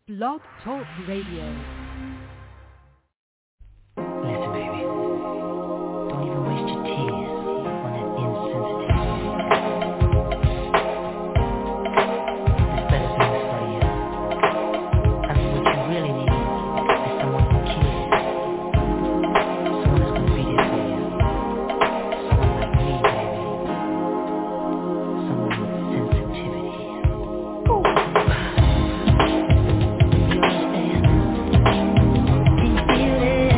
Blog Talk Radio. Listen, baby. Don't even waste your tears on that insensitive. This better things for you. I mean, what you really need is someone who cares. Someone who's gonna be there for you. Someone like me, baby. Someone with sensitivity. You understand? Can you feel it?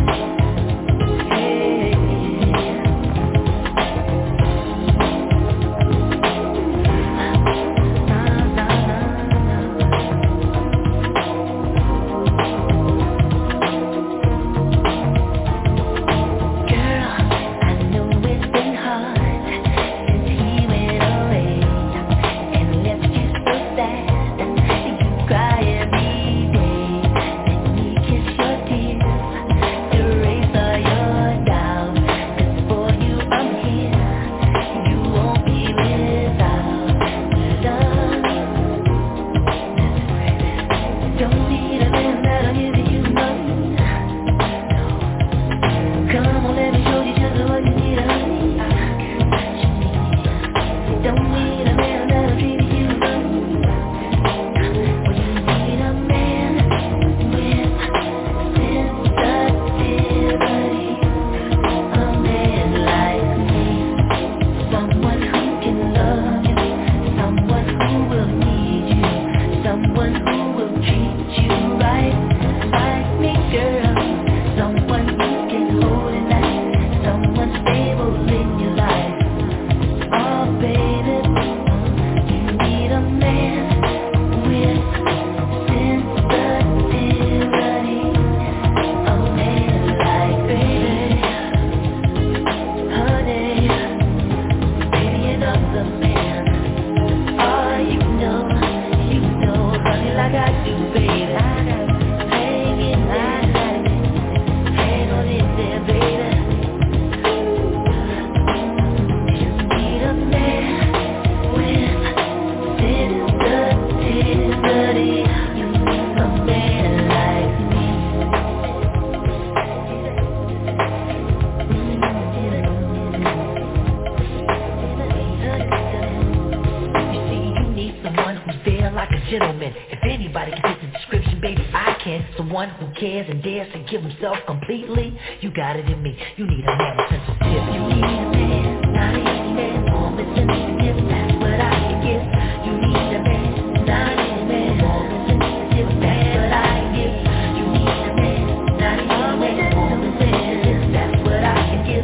And dares to give himself completely. You got it in me. You need a man with sensitivity. You need a man, not any man, more with sensitive. That's what I can give. You need a man, not any man, more with sensitive. That's what I can give. You need a man, not any man, more with sensitive. That's what I can give.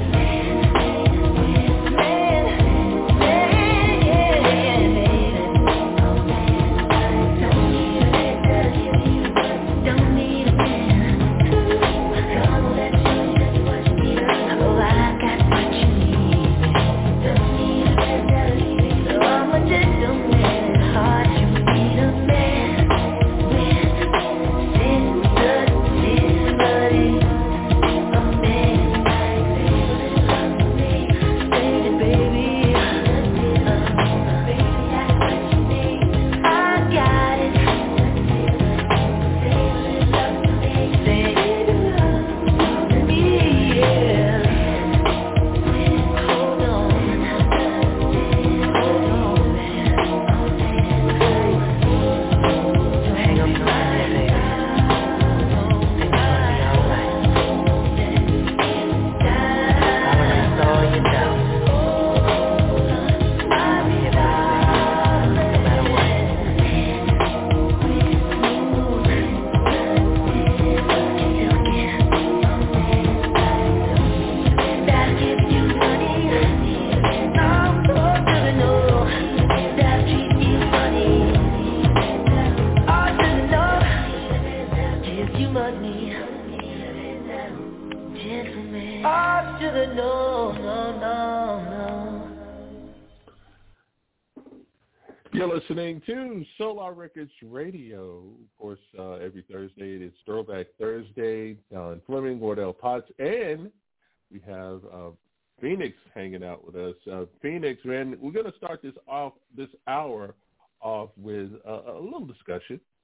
You're listening to Solar Records Radio. Of course, every Thursday it is Throwback Thursday. Don Fleming, Wardell Potts, and we have Phoenix hanging out with us. Phoenix, man, we're going to start this hour off with a little discussion.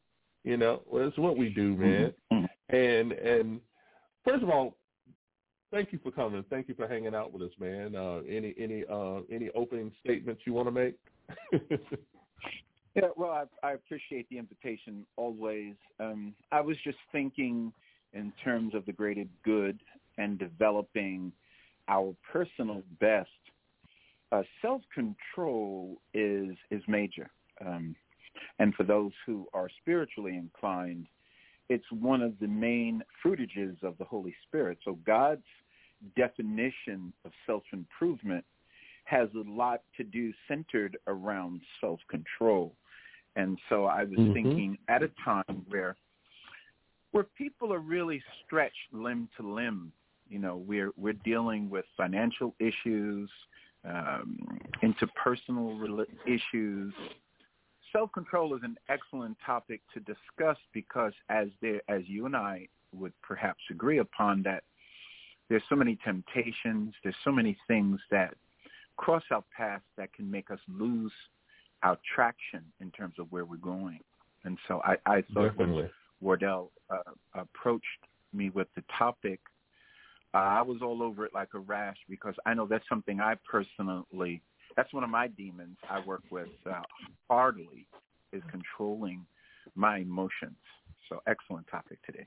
You know, well, it's what we do, man. And first of all, thank you for coming. Thank you for hanging out with us, man. Any opening statements you want to make? Yeah, well, I appreciate the invitation always. I was just thinking in terms of the greater good and developing our personal best. Self-control is major. And for those who are spiritually inclined, it's one of the main fruitages of the Holy Spirit. So God's definition of self-improvement has a lot to do centered around self-control. And so I was thinking at a time where people are really stretched limb to limb. You know, we're dealing with financial issues, interpersonal issues. Self-control is an excellent topic to discuss because as you and I would perhaps agree upon, that there's so many temptations, there's so many things that cross our paths that can make us lose our traction in terms of where we're going. And so I thought when Wardell approached me with the topic, I was all over it like a rash because I know that's something I personally, that's one of my demons I work with heartily, is controlling my emotions. So excellent topic today.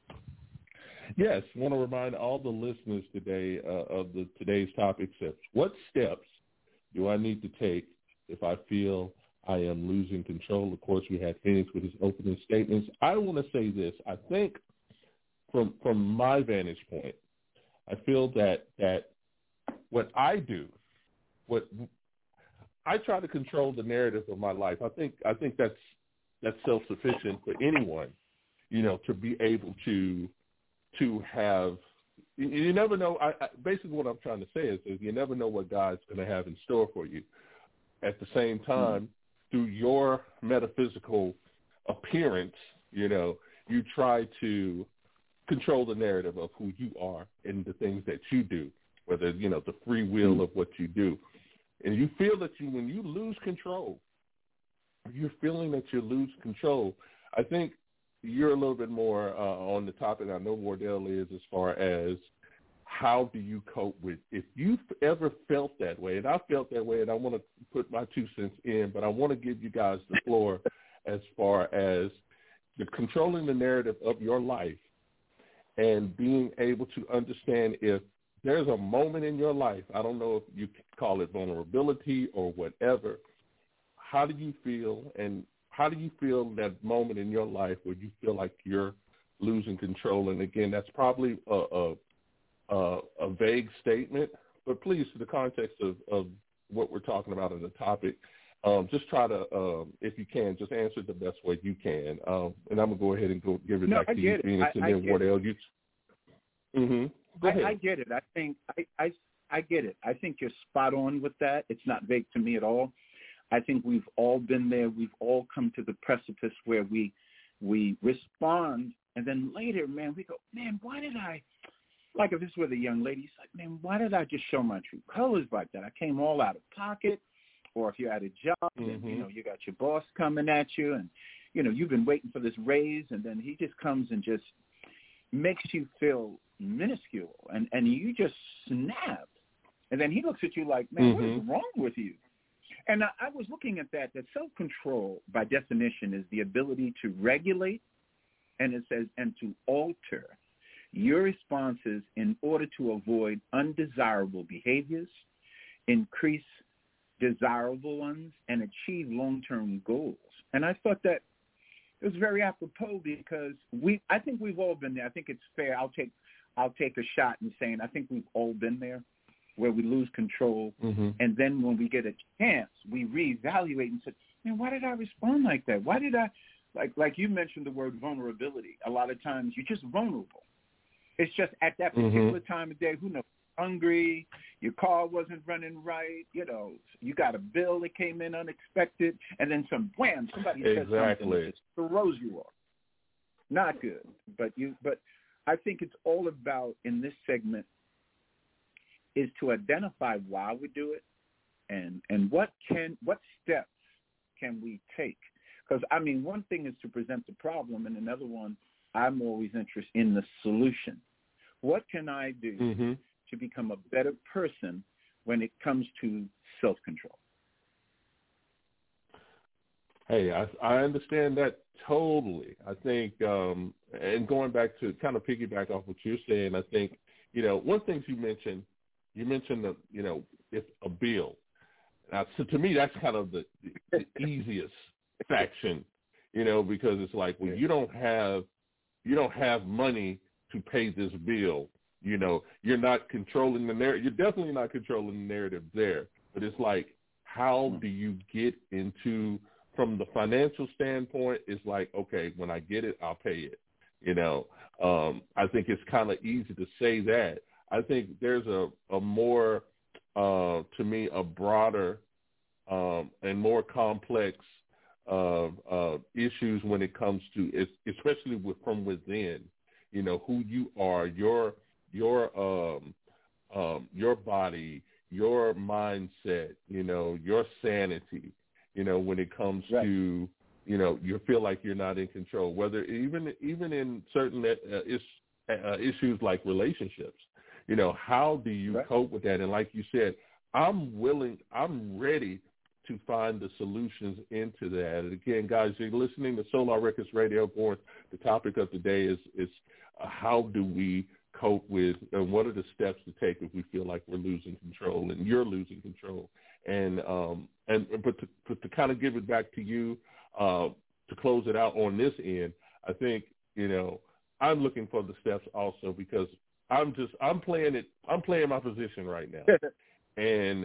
Yes, I want to remind all the listeners today of today's topic steps. What steps do I need to take if I feel I am losing control? Of course, we had Phoenix with his opening statements. I want to say this. I think from my vantage point, I feel that what I do, what I try to control the narrative of my life. I think that's self-sufficient for anyone, you know, to be able to have. You never know. Basically, what I'm trying to say is you never know what God's going to have in store for you. At the same time, through your metaphysical appearance, you know, you try to control the narrative of who you are and the things that you do, whether, you know, the free will of what you do. And you feel that when you lose control, you're feeling that you lose control. I think you're a little bit more on the topic. I know Wardell is, as far as how do you cope with, if you've ever felt that way, and I felt that way, and I want to put my 2 cents in, but I want to give you guys the floor as far as controlling the narrative of your life and being able to understand if there's a moment in your life, I don't know if you call it vulnerability or whatever, how do you feel, and how do you feel that moment in your life where you feel like you're losing control? And again, that's probably a vague statement, but please, to the context of what we're talking about in the topic, just try to, if you can, just answer the best way you can. And I'm going to go ahead and give it back to you, Phoenix, and then Wardell. Go ahead. I get it. I think I get it. I think you're spot on with that. It's not vague to me at all. I think we've all been there. We've all come to the precipice where we respond, and then later, man, we go, man, why did I, like if this were the young lady, it's like, man, why did I just show my true colors like that? I came all out of pocket. Or if you're at a job and, you know, you got your boss coming at you and, you know, you've been waiting for this raise, and then he just comes and just makes you feel minuscule, and you just snap. And then he looks at you like, man, what is wrong with you? And I was looking at that self-control, by definition, is the ability to regulate, and it says, and to alter your responses in order to avoid undesirable behaviors, increase desirable ones, and achieve long-term goals. And I thought that it was very apropos because I think we've all been there. I think it's fair. I'll take a shot in saying I think we've all been there, where we lose control, and then when we get a chance, we reevaluate and say, man, why did I respond like that? Why did I, like you mentioned the word vulnerability. A lot of times you're just vulnerable. It's just at that particular time of day, who knows, hungry, your car wasn't running right, you know, you got a bill that came in unexpected, and then wham, somebody says something that just throws you off. Not good. But I think it's all about, in this segment, is to identify why we do it and what steps can we take. Because, I mean, one thing is to present the problem, and another one, I'm always interested in the solution. What can I do to become a better person when it comes to self-control? Hey, I understand that totally. I think, and going back to kind of piggyback off what you're saying, I think, one thing you mentioned that, it's a bill. Now, so to me, that's kind of the easiest faction, because it's like, well, you don't have money to pay this bill. You're not controlling the narrative. You're definitely not controlling the narrative there. But it's like, how do you get into, from the financial standpoint, it's like, okay, when I get it, I'll pay it. I think it's kind of easy to say that. I think there's a more, to me, a broader and more complex issues when it comes to, especially from within, who you are, your body, your mindset, your sanity, when it comes to, you feel like you're not in control, whether even in certain issues like relationships, how do you cope with that? And like you said, I'm ready to find the solutions into that. And again, guys, you're listening to Solar Records Radio. Board. The topic of the day is how do we cope with, and what are the steps to take if we feel like we're losing control and you're losing control. But to kind of give it back to you, to close it out on this end, I think, I'm looking for the steps also, because I'm playing my position right now. And,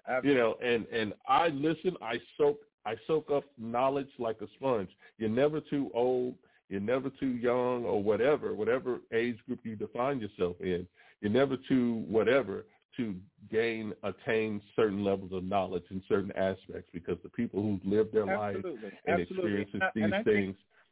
and I listen, I soak up knowledge like a sponge. You're never too old. You're never too young, or whatever age group you define yourself in. You're never too whatever to attain certain levels of knowledge in certain aspects, because the people who've lived their life and experienced these things.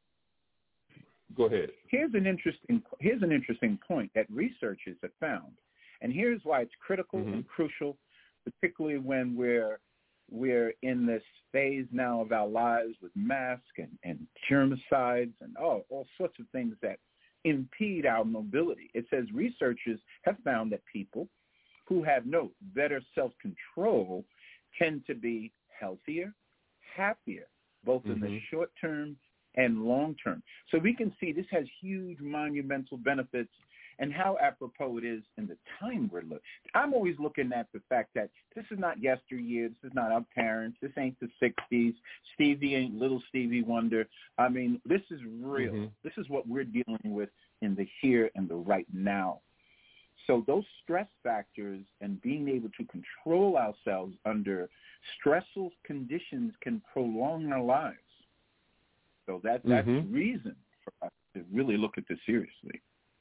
Go ahead. Here's an interesting point that researchers have found, and here's why it's critical and crucial, particularly when we're in this phase now of our lives with masks and germicides and all sorts of things that impede our mobility. It says researchers have found that people who have better self-control tend to be healthier, happier, both in the short term and long term. So we can see this has huge monumental benefits, and how apropos it is in the time we're living. I'm always looking at the fact that this is not yesteryear. This is not our parents. This ain't the 60s. Stevie ain't little Stevie Wonder. I mean, this is real. This is what we're dealing with in the here and the right now. So those stress factors and being able to control ourselves under stressful conditions can prolong our lives. So that's reason for us to really look at this seriously.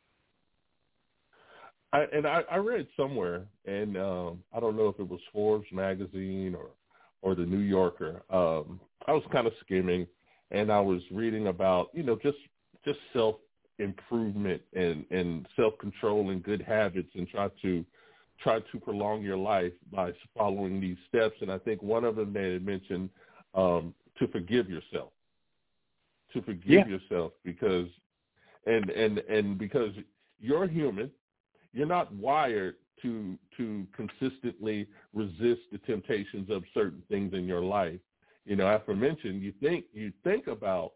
I read somewhere, and I don't know if it was Forbes magazine or the New Yorker. I was kind of skimming, and I was reading about, just self-improvement and self-control and good habits, and try to prolong your life by following these steps. And I think one of them they had mentioned to forgive yourself. To forgive yourself, because because you're human. You're not wired to consistently resist the temptations of certain things in your life. Aforementioned, you think about,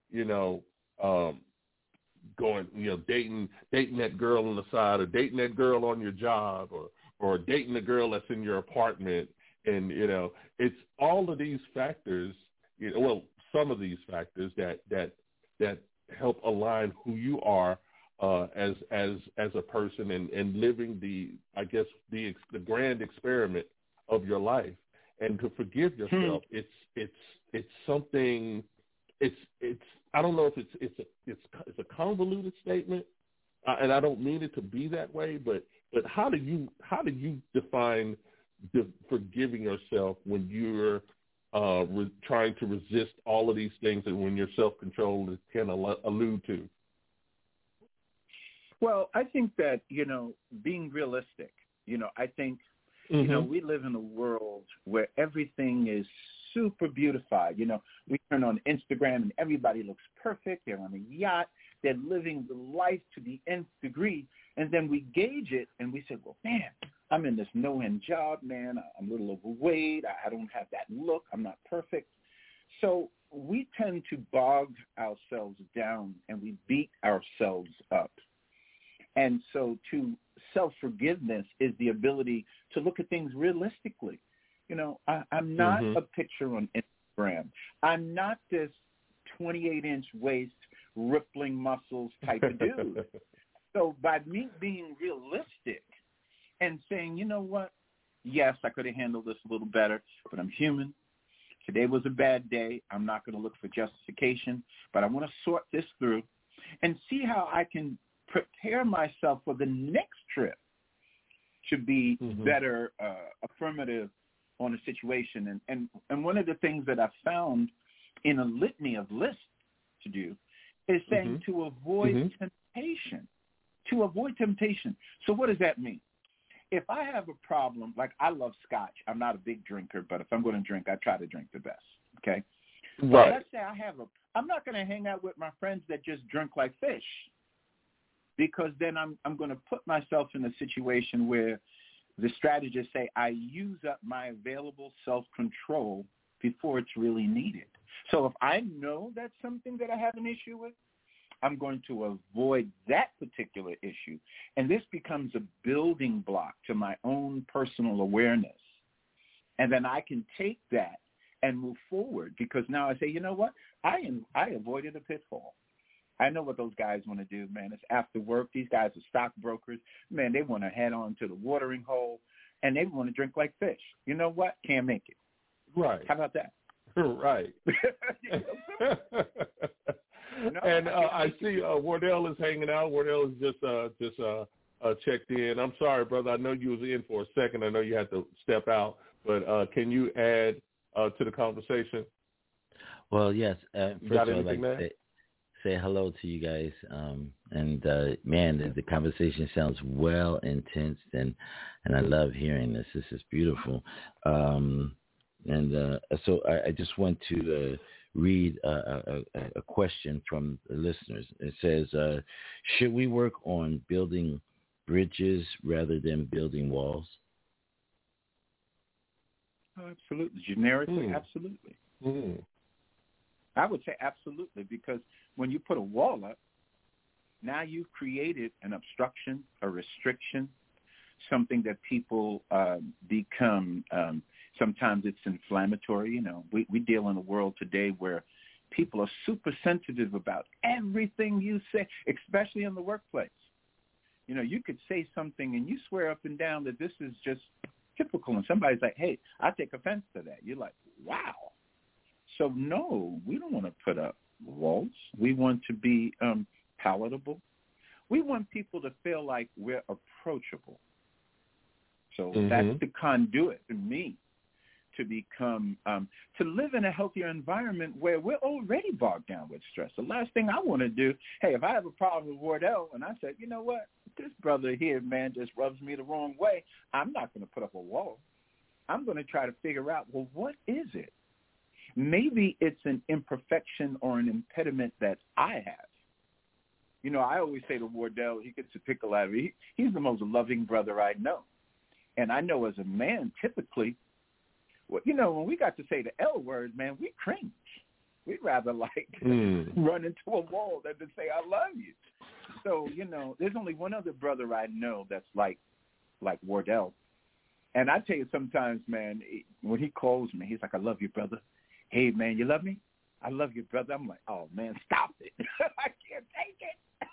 going, dating that girl on the side, or dating that girl on your job, or dating the girl that's in your apartment. And, it's all of these factors, some of these factors that help align who you are as a person and living the grand experiment of your life. And to forgive yourself, it's something. It's I don't know if it's a convoluted statement, and I don't mean it to be that way. But how do you define forgiving yourself when you're trying to resist all of these things, and when your self-control can allude to? Well, I think that, being realistic, I think, we live in a world where everything is super beautified. You know, we turn on Instagram and everybody looks perfect. They're on a yacht. They're living the life to the nth degree. And then we gauge it and we say, well, man, I'm in this no-end job, man. I'm a little overweight. I don't have that look. I'm not perfect. So we tend to bog ourselves down and we beat ourselves up. And so to self-forgiveness is the ability to look at things realistically. You know, I'm not a picture on Instagram. I'm not this 28-inch waist, rippling muscles type of dude. So by me being realistic and saying, you know what, yes, I could have handled this a little better, but I'm human. Today was a bad day. I'm not going to look for justification, but I want to sort this through and see how I can prepare myself for the next trip to be better affirmative on a situation. And one of the things that I found in a litany of lists to do is saying to avoid temptation. To avoid temptation. So what does that mean? If I have a problem, like I love scotch. I'm not a big drinker, but if I'm going to drink, I try to drink the best, okay? Right. So let's say I'm not going to hang out with my friends that just drink like fish, because then I'm going to put myself in a situation where the strategists say I use up my available self-control before it's really needed. So if I know that's something that I have an issue with, I'm going to avoid that particular issue. And this becomes a building block to my own personal awareness. And then I can take that and move forward, because now I say, you know what? I avoided a pitfall. I know what those guys want to do, man. It's after work. These guys are stockbrokers. Man, they want to head on to the watering hole, and they want to drink like fish. You know what? Can't make it. Right. How about that? Right. No, and I see Wardell is hanging out. Wardell is just checked in. I'm sorry, brother. I know you was in for a second. I know you had to step out, but can you add to the conversation? Well, yes. First of all, I'd like to say hello to you guys. Man, the conversation sounds well intense, and I love hearing this. This is beautiful. So I just want to read a question from the listeners. It says, should we work on building bridges rather than building walls? Oh, absolutely. Generically, absolutely. I would say absolutely, because when you put a wall up, now you've created an obstruction, a restriction, something that people become sometimes it's inflammatory. You know, we deal in a world today where people are super sensitive about everything you say, especially in the workplace. You know, you could say something and you swear up and down that this is just typical, and somebody's like, hey, I take offense to that. You're like, wow. So, no, we don't want to put up walls. We want to be palatable. We want people to feel like we're approachable. So that's the conduit for me to become, to live in a healthier environment where we're already bogged down with stress. The last thing I want to do, hey, if I have a problem with Wardell and I said, you know what, this brother here, man, just rubs me the wrong way, I'm not going to put up a wall. I'm going to try to figure out, well, what is it? Maybe it's an imperfection or an impediment that I have. You know, I always say to Wardell, he gets a pickle out of me. He's the most loving brother I know. And I know as a man, typically, well, you know, when we got to say the L word, man, we cringe. We'd rather, like, run into a wall than to say, I love you. So, you know, there's only one other brother I know that's like Wardell. And I tell you sometimes, man, when he calls me, he's like, I love you, brother. Hey, man, you love me? I love you, brother. I'm like, oh, man, stop it. I can't take it.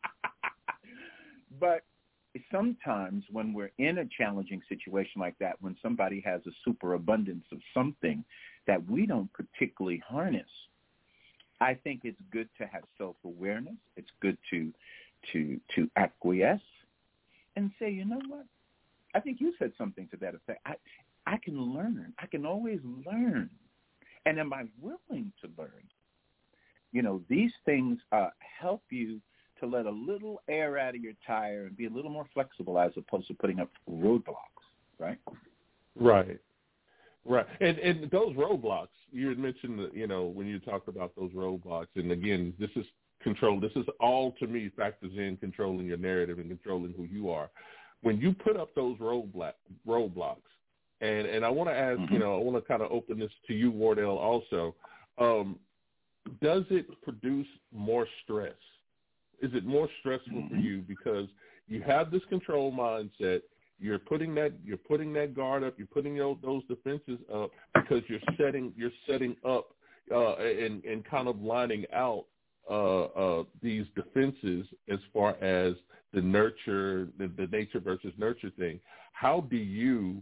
But sometimes when we're in a challenging situation like that, when somebody has a superabundance of something that we don't particularly harness, I think it's good to have self-awareness. It's good to acquiesce and say, you know what? I think you said something to that effect. I can learn. I can always learn. And am I willing to learn? You know, these things help you to let a little air out of your tire and be a little more flexible as opposed to putting up roadblocks, right? Right. Right, and those roadblocks you had mentioned, when you talked about those roadblocks, and again, this is control. This is all to me factors in controlling your narrative and controlling who you are. When you put up those roadblocks, and I want to ask, I want to kind of open this to you, Wardell, also. Does it produce more stress? Is it more stressful for you because you have this control mindset? You're putting that guard up. You're putting those defenses up because you're setting up and kind of lining out these defenses as far as the nature versus nurture thing. How do you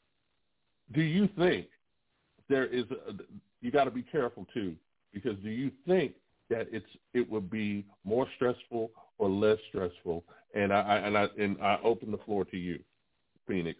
think there is? You got to be careful too, because do you think that it would be more stressful or less stressful? And I open the floor to you, Phoenix.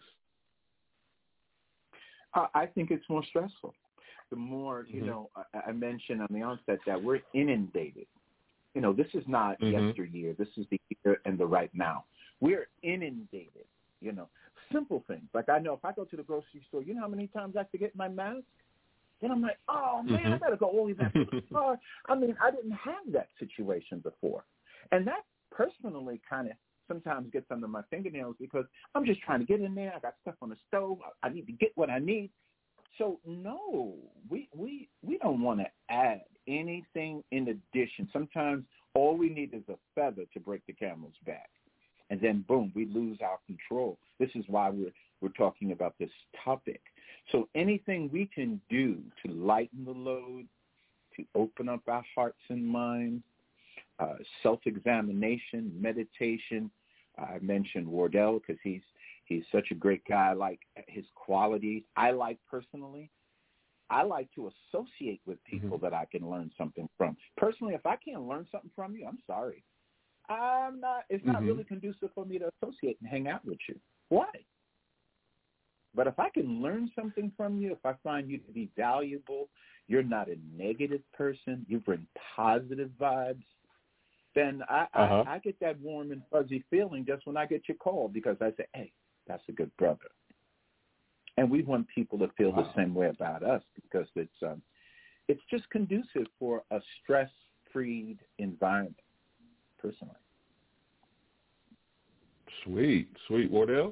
I think it's more stressful. The more, I mentioned on the onset that we're inundated. This is not yesteryear. This is the here and the right now. We're inundated, Simple things. Like I know if I go to the grocery store, you know how many times I have to get my mask? Then I'm like, oh, man, I got to go all the way back to the store. I mean, I didn't have that situation before. And that personally kind of sometimes gets under my fingernails because I'm just trying to get in there. I got stuff on the stove. I need to get what I need. So, no, we don't want to add anything in addition. Sometimes all we need is a feather to break the camel's back. And then, boom, we lose our control. This is why we're talking about this topic. So anything we can do to lighten the load, to open up our hearts and minds, self-examination, meditation. I mentioned Wardell because he's such a great guy. I like his qualities. I like personally to associate with people that I can learn something from. Personally, if I can't learn something from you, I'm sorry. It's not really conducive for me to associate and hang out with you. Why? But if I can learn something from you, if I find you to be valuable, you're not a negative person, you bring positive vibes, then I get that warm and fuzzy feeling just when I get your call because I say, hey, that's a good brother. And we want people to feel the same way about us because it's just conducive for a stress-free environment, personally. Sweet. Wardell?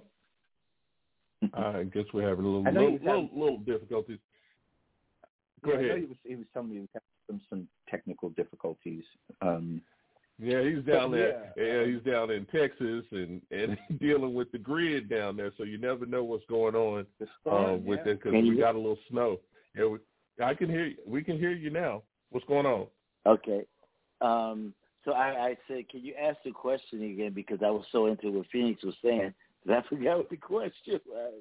I guess we're having a little difficulties. Go ahead. He was telling me he was having some technical difficulties. Yeah, he's down there. Yeah, he's down in Texas and dealing with the grid down there. So you never know what's going on with it because we got a little snow. Yeah, I can hear you. We can hear you now. What's going on? Okay. So I said, can you ask the question again because I was so into what Phoenix was saying. I forgot what the question was.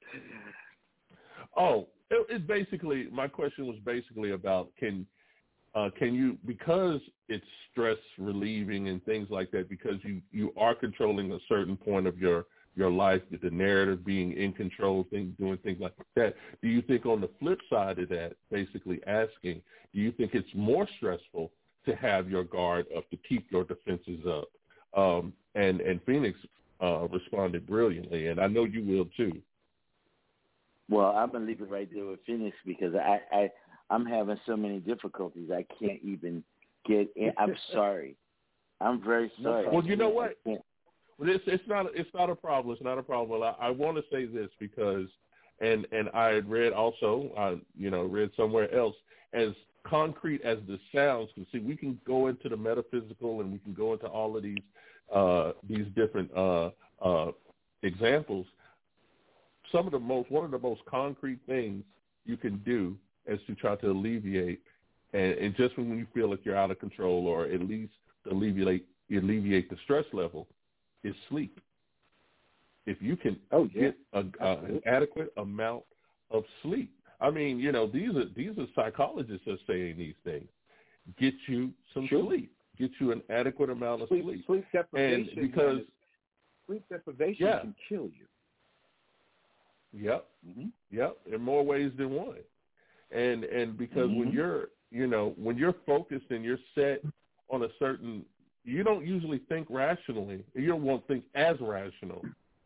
Oh, it's basically, my question was basically about can you, because it's stress relieving and things like that, because you are controlling a certain point of your life, the narrative, being in control, doing things like that. Do you think on the flip side of that, basically asking, do you think it's more stressful to have your guard up, to keep your defenses up? And Phoenix responded brilliantly, and I know you will too. Well, I'm going to leave it right there with Phoenix because I'm having so many difficulties I can't even get in. I'm sorry. I'm very sorry. Well, you know what? It's not a problem. It's not a problem. Well, I want to say this because, and I had read also, read somewhere else, as concrete as this sounds, because see, we can go into the metaphysical and we can go into all of these different examples. One of the most concrete things you can do is to try to alleviate, and just when you feel like you're out of control, or at least alleviate the stress level, is sleep. If you can get an adequate amount of sleep. I mean, these are psychologists that are saying these things. Get you some sleep. Get you an adequate amount of sleep. Sleep deprivation. Sleep deprivation can kill you. Yep. Mm-hmm. Yep. In more ways than one. And because when you're focused and you're set on a certain, you don't usually think rationally. You don't want to think as rational.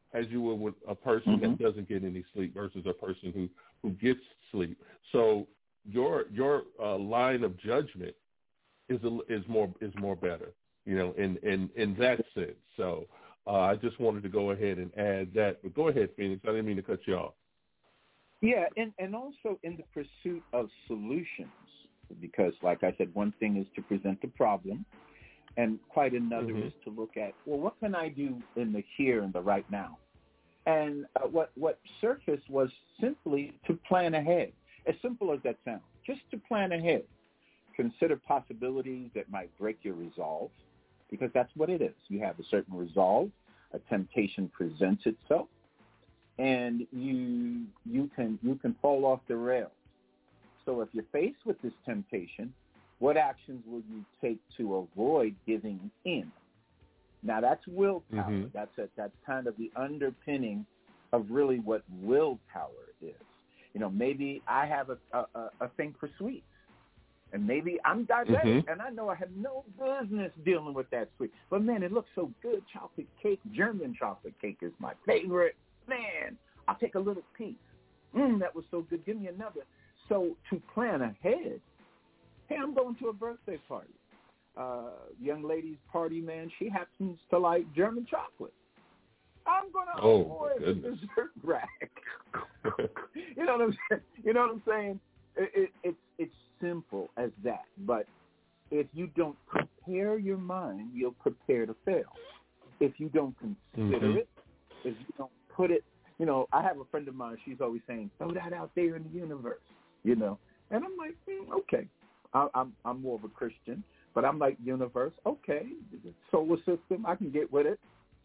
as you would with a person that doesn't get any sleep versus a person who gets sleep. So your line of judgment is more better, in that sense. So I just wanted to go ahead and add that. But go ahead, Phoenix. I didn't mean to cut you off. Yeah, and also in the pursuit of solutions, because like I said, one thing is to present the problem, and quite another is to look at, well, what can I do in the here and the right now? And what surfaced was simply to plan ahead. As simple as that sounds, just to plan ahead. Consider possibilities that might break your resolve, because that's what it is. You have a certain resolve, a temptation presents itself, and you can fall off the rails. So if you're faced with this temptation, what actions will you take to avoid giving in? Now that's willpower. That's kind of the underpinning of really what willpower is. Maybe I have a thing for sweets, and maybe I'm diabetic, and I know I have no business dealing with that sweet. But man, it looks so good. Chocolate cake, German chocolate cake is my favorite. Man, I'll take a little piece. That was so good. Give me another. So to plan ahead, hey, I'm going to a birthday party. Young lady's party, man, she happens to like German chocolate. I'm going to avoid the dessert rack. You know what I'm saying? You know what I'm saying? It's simple as that. But if you don't prepare your mind, you'll prepare to fail. If you don't consider it, if you don't put it, I have a friend of mine, she's always saying, throw that out there in the universe, And I'm like, okay. I'm more of a Christian, but I'm like, universe, okay, solar system, I can get with it.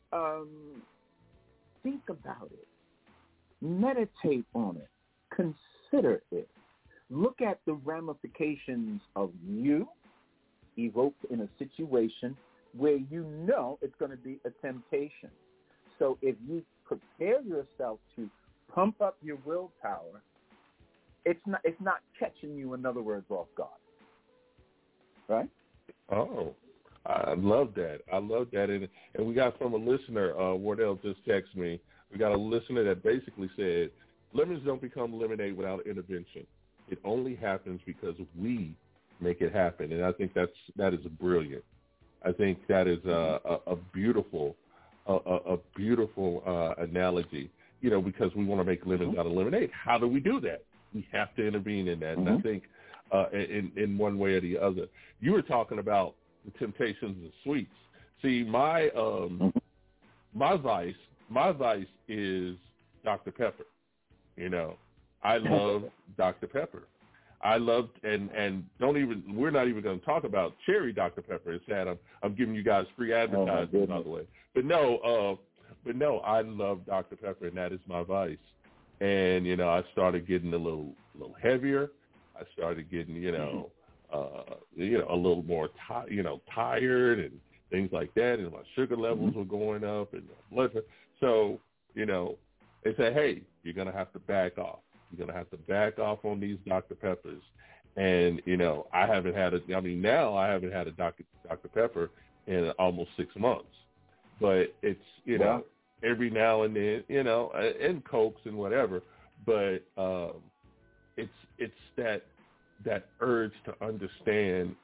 Think about it. Meditate on it. Consider it. Look at the ramifications of you evoked in a situation where it's going to be a temptation. So if you prepare yourself to pump up your willpower, it's not catching you, in other words, off guard. Right? Oh, I love that. And we got from a listener, Wardell just texted me, we got a listener that basically said, lemons don't become lemonade without intervention. It only happens because we make it happen. And I think that is brilliant. I think that is a beautiful analogy, because we want to make lemons out of lemonade. How do we do that? We have to intervene in that. And I think in one way or the other. You were talking about the temptations of sweets. See, my vice is Dr. Pepper. I love Dr. Pepper. I love and we're not even going to talk about cherry Dr. Pepper. It's sad. I'm giving you guys free advertising, by the way. But no, I love Dr. Pepper, and that is my vice. And I started getting a little heavier. I started getting a little more tired and things like that, and my sugar levels were going up and my blood pressure. So they say, hey, you're gonna have to back off. You're gonna have to back off on these Dr. Peppers. And I haven't had now I haven't had a Dr. Pepper in almost 6 months. But it's every now and then, and Cokes and whatever. But it's that urge to understand,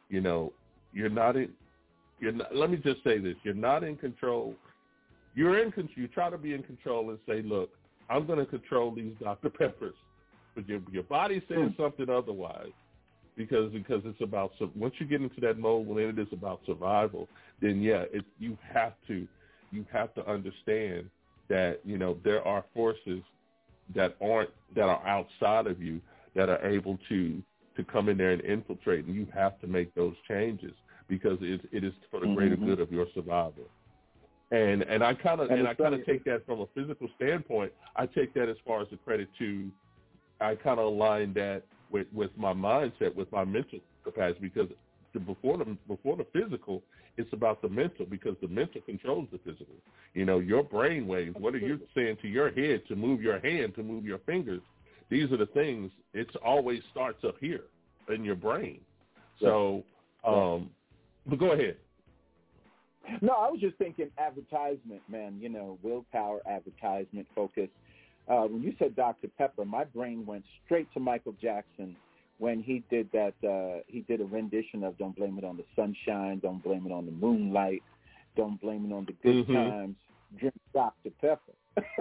let me just say this, you're not in control. You're in control. You try to be in control and say, look, I'm going to control these Dr. Peppers. But your body says something otherwise, because it's about, once you get into that mode when it is about survival, then you have to understand that, there are forces that are outside of you that are able to come in there and infiltrate, and you have to make those changes because it is for the greater good of your survival. And I kind of take that from a physical standpoint. I take that as far as the credit to, I kind of align that with my mindset, with my mental capacity, because before the physical, it's about the mental, because the mental controls the physical. Your brain waves, what are you saying to your head to move your hand, to move your fingers? These are the things, it always starts up here in your brain. So, but go ahead. No, I was just thinking advertisement, man. Willpower, advertisement, focus. When you said Dr. Pepper, my brain went straight to Michael Jackson when he did that. He did a rendition of "Don't Blame It on the Sunshine," "Don't Blame It on the Moonlight," "Don't Blame It on the Good Times." Drink Dr. Pepper.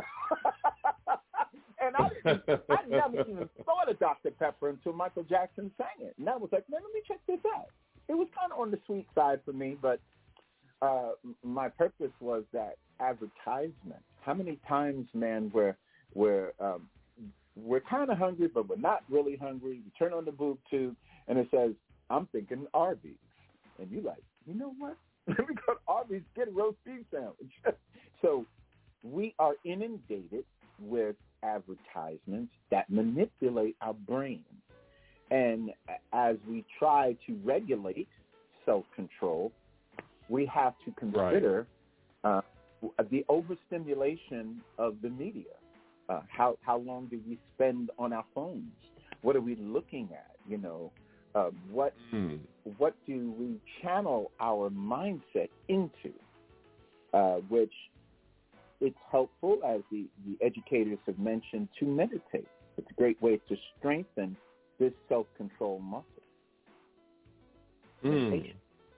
And I never even thought of Dr. Pepper until Michael Jackson sang it, and I was like, man, let me check this out. It was kind of on the sweet side for me, but my purpose was that advertisement. How many times, man, we're kind of hungry, but we're not really hungry. You turn on the boob tube, and it says, I'm thinking Arby's. And you're like, you know what? Let me go to Arby's, get a roast beef sandwich. So we are inundated with advertisements that manipulate our brain. And as we try to regulate self-control, we have to consider the overstimulation of the media. How long do we spend on our phones? What are we looking at? What do we channel our mindset into? Which it's helpful, as the educators have mentioned, to meditate. It's a great way to strengthen this self-control muscle. Meditation.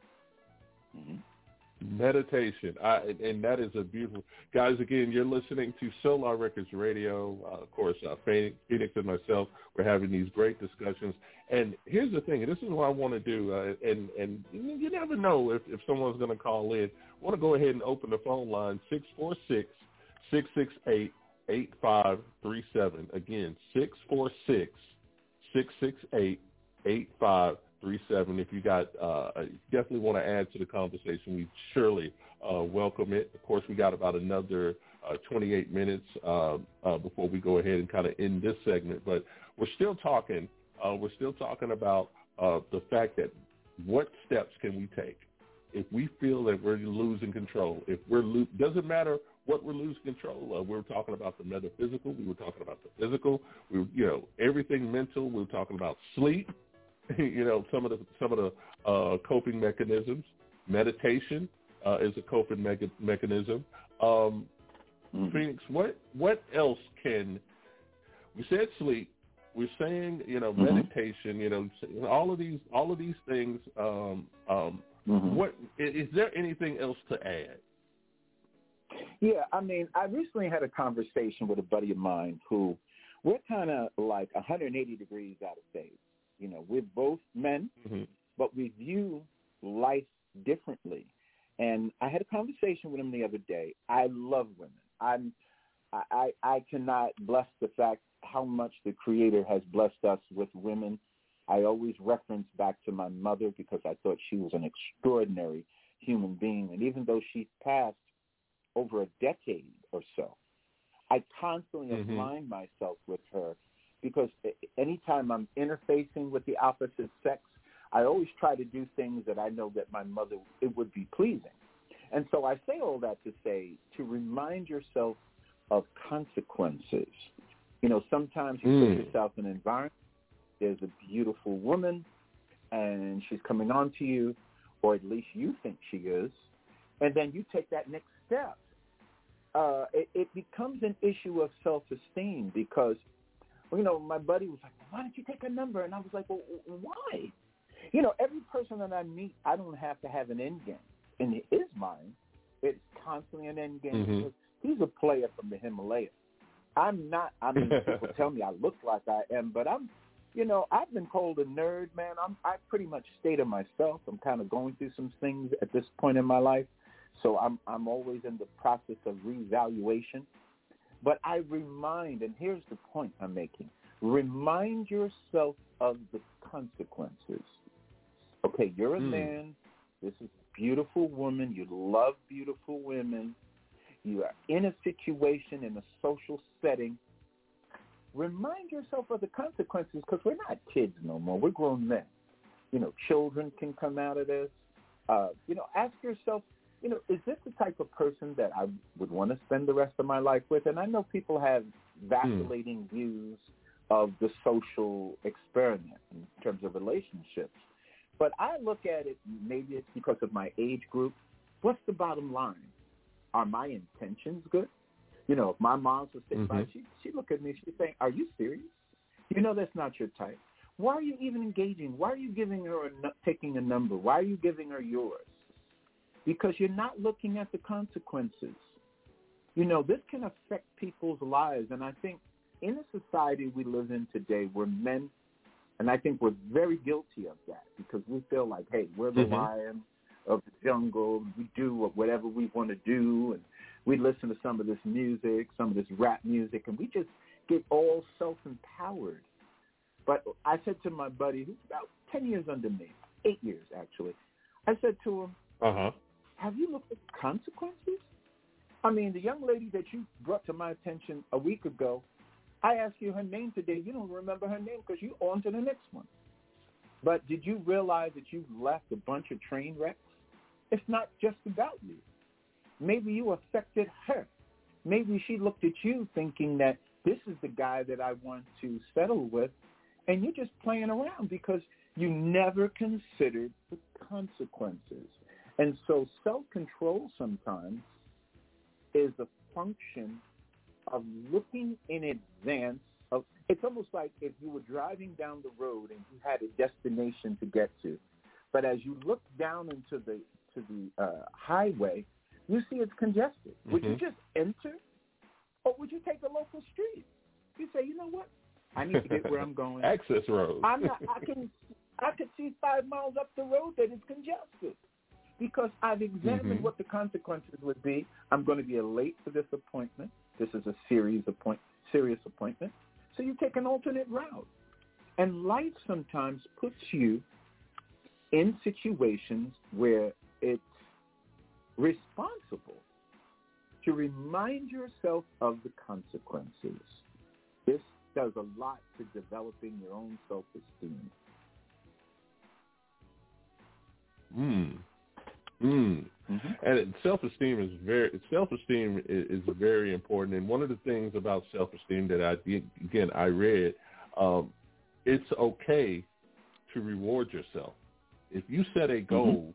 Meditation. And that is a beautiful... Guys, again, you're listening to Solar Records Radio. Of course, Phoenix and myself, we're having these great discussions. And here's the thing, and this is what I want to do, and you never know if someone's going to call in. I want to go ahead and open the phone line, 646-668-8537. Again, 646-668-8537. If you got, definitely want to add to the conversation, we surely welcome it. Of course, we got about another 28 minutes before we go ahead and kind of end this segment. But we're still talking about the fact that what steps can we take if we feel that we're losing control. If doesn't matter what we're losing control of. We were talking about the metaphysical. We were talking about the physical. Everything mental. We were talking about sleep. Some of the coping mechanisms. Meditation is a coping mechanism. Phoenix, what else can we said? Sleep. We're saying meditation. All of these things. What is there anything else to add? Yeah, I recently had a conversation with a buddy of mine who we're kind of like 180 degrees out of phase. We're both men, but we view life differently. And I had a conversation with him the other day. I love women. I cannot bless the fact how much the Creator has blessed us with women. I always reference back to my mother because I thought she was an extraordinary human being. And even though she's passed over a decade or so, I constantly align myself with her. Because anytime I'm interfacing with the opposite sex, I always try to do things that I know that my mother, it would be pleasing. And so I say all that to say, to remind yourself of consequences. Sometimes you put yourself in an environment, there's a beautiful woman, and she's coming on to you, or at least you think she is, and then you take that next step. It becomes an issue of self-esteem because my buddy was like, why didn't you take a number? And I was like, well, why? Every person that I meet, I don't have to have an end game. In his mind, it's constantly an end game. Because he's a player from the Himalayas. I'm not. People tell me I look like I am, but I've been called a nerd, man. I pretty much stay to myself. I'm kind of going through some things at this point in my life. So I'm always in the process of reevaluation. But I remind, and here's the point I'm making, remind yourself of the consequences. Okay, you're a man. This is a beautiful woman. You love beautiful women. You are in a situation, in a social setting. Remind yourself of the consequences because we're not kids no more. We're grown men. Children can come out of this. Ask yourself, is this the type of person that I would want to spend the rest of my life with? And I know people have vacillating views of the social experiment in terms of relationships. But I look at it, maybe it's because of my age group. what's the bottom line? Are my intentions good? You know, if my mom's was sitting by, she look at me, she's saying, are you serious? You know that's not your type. Why are you even engaging? Why are you giving her taking a number? Why are you giving her yours? Because you're not looking at the consequences. You know, this can affect people's lives. And I think in the society we live in today, we're men, and I think we're very guilty of that because we feel like, hey, we're the lion of the jungle. We do whatever we want to do, and we listen to some of this music, some of this rap music, and we just get all self-empowered. But I said to my buddy, who's about 10 years under me, 8 years actually, I said to him, have you looked at the consequences? I mean, the young lady that you brought to my attention a week ago, I asked you her name today. You don't remember her name because you're on to the next one. But did you realize that you left a bunch of train wrecks? It's not just about you. Maybe you affected her. Maybe she looked at you thinking that this is the guy that I want to settle with, and you're just playing around because you never considered the consequences. And so self-control sometimes is a function of looking in advance of, it's almost like if you were driving down the road and you had a destination to get to, but as you look down into the highway, you see it's congested. Would you just enter, or would you take a local street? You say, you know what? I need to get where I'm going. Access road. I can see 5 miles up the road that it's congested because I've examined what the consequences would be. I'm going to be late for this appointment. This is a serious appointment. So you take an alternate route. And life sometimes puts you in situations where it's responsible to remind yourself of the consequences. This does a lot to developing your own self-esteem. And self-esteem is very important. And one of the things about self-esteem that I read, it's okay to reward yourself. If you set a goal,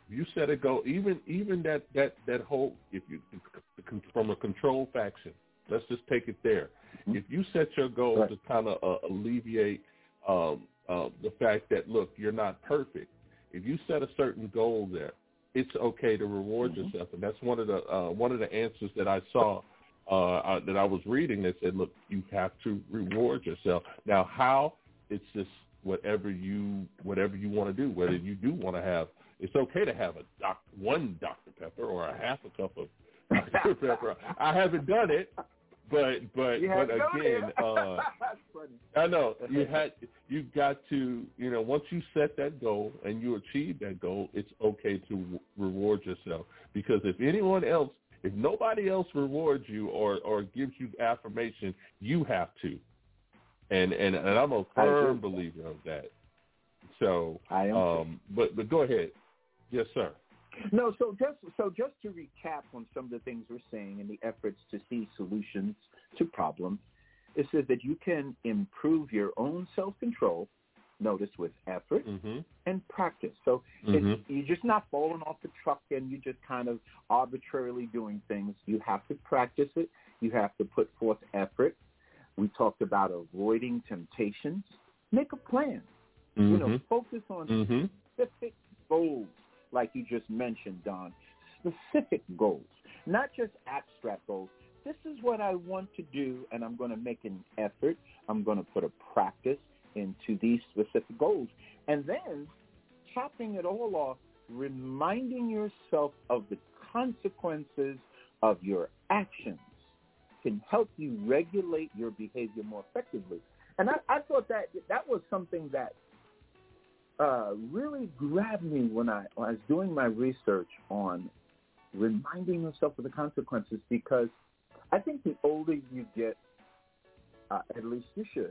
even that whole, if you from a control faction, let's just take it there. If you set your goal to kind of alleviate the fact that, look, you're not perfect. If you set a certain goal there, it's okay to reward yourself, and that's one of the answers that I saw that I was reading that said, look, you have to reward yourself. Now, how? It's just whatever you want to do. Whether you do want to have, it's okay to have one Dr. Pepper or a half a cup of Dr. Pepper. I haven't done it, but again, I know you've got to, once you set that goal and you achieve that goal, it's okay to reward yourself, because if nobody else rewards you or gives you affirmation, you have to. And I'm a firm believer of that. So, but go ahead. Yes, sir. No, so just to recap on some of the things we're saying in the efforts to see solutions to problems, it says that you can improve your own self-control, notice, with effort and practice. So you're just not falling off the truck and you're just kind of arbitrarily doing things. You have to practice it. You have to put forth effort. We talked about avoiding temptations. Make a plan. Focus on specific goals, like you just mentioned, Don. Specific goals, not just abstract goals. This is what I want to do, and I'm going to make an effort. I'm going to put a practice into these specific goals. And then, topping it all off, reminding yourself of the consequences of your actions can help you regulate your behavior more effectively. And I thought that was something that really grabbed me when I was doing my research on reminding yourself of the consequences, because I think the older you get, at least you should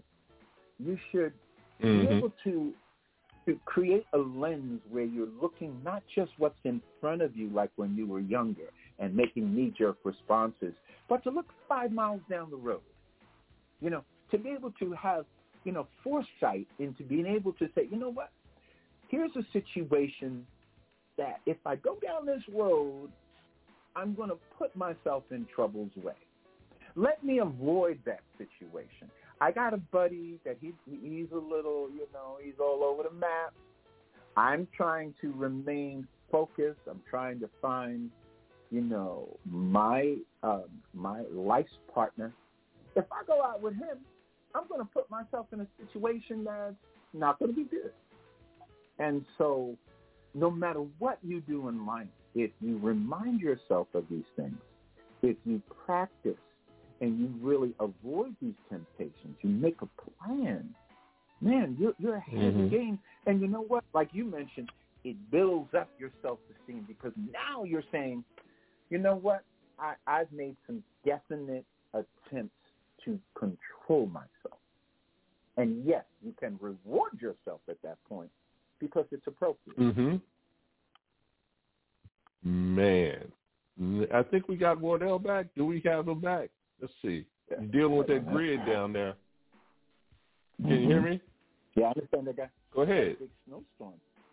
be able to create a lens where you're looking not just what's in front of you like when you were younger and making knee-jerk responses, but to look 5 miles down the road, to be able to have, foresight into being able to say, you know what, here's a situation that if I go down this road, I'm going to put myself in trouble's way. Let me avoid that situation. I got a buddy that he's a little, he's all over the map. I'm trying to remain focused. I'm trying to find, my life's partner. If I go out with him, I'm going to put myself in a situation that's not going to be good. And so no matter what you do in life, if you remind yourself of these things, if you practice and you really avoid these temptations, you make a plan, man, you're ahead of the game. And you know what? Like you mentioned, it builds up your self-esteem because now you're saying, you know what? I've made some definite attempts to control myself. And yes, you can reward yourself at that point because it's appropriate. Mm-hmm. Man, I think we got Wardell back. Do we have him back? Let's see. You're dealing with that grid down there. Can you hear me? Yeah, I understand that guy. Go ahead. Big snowstorm.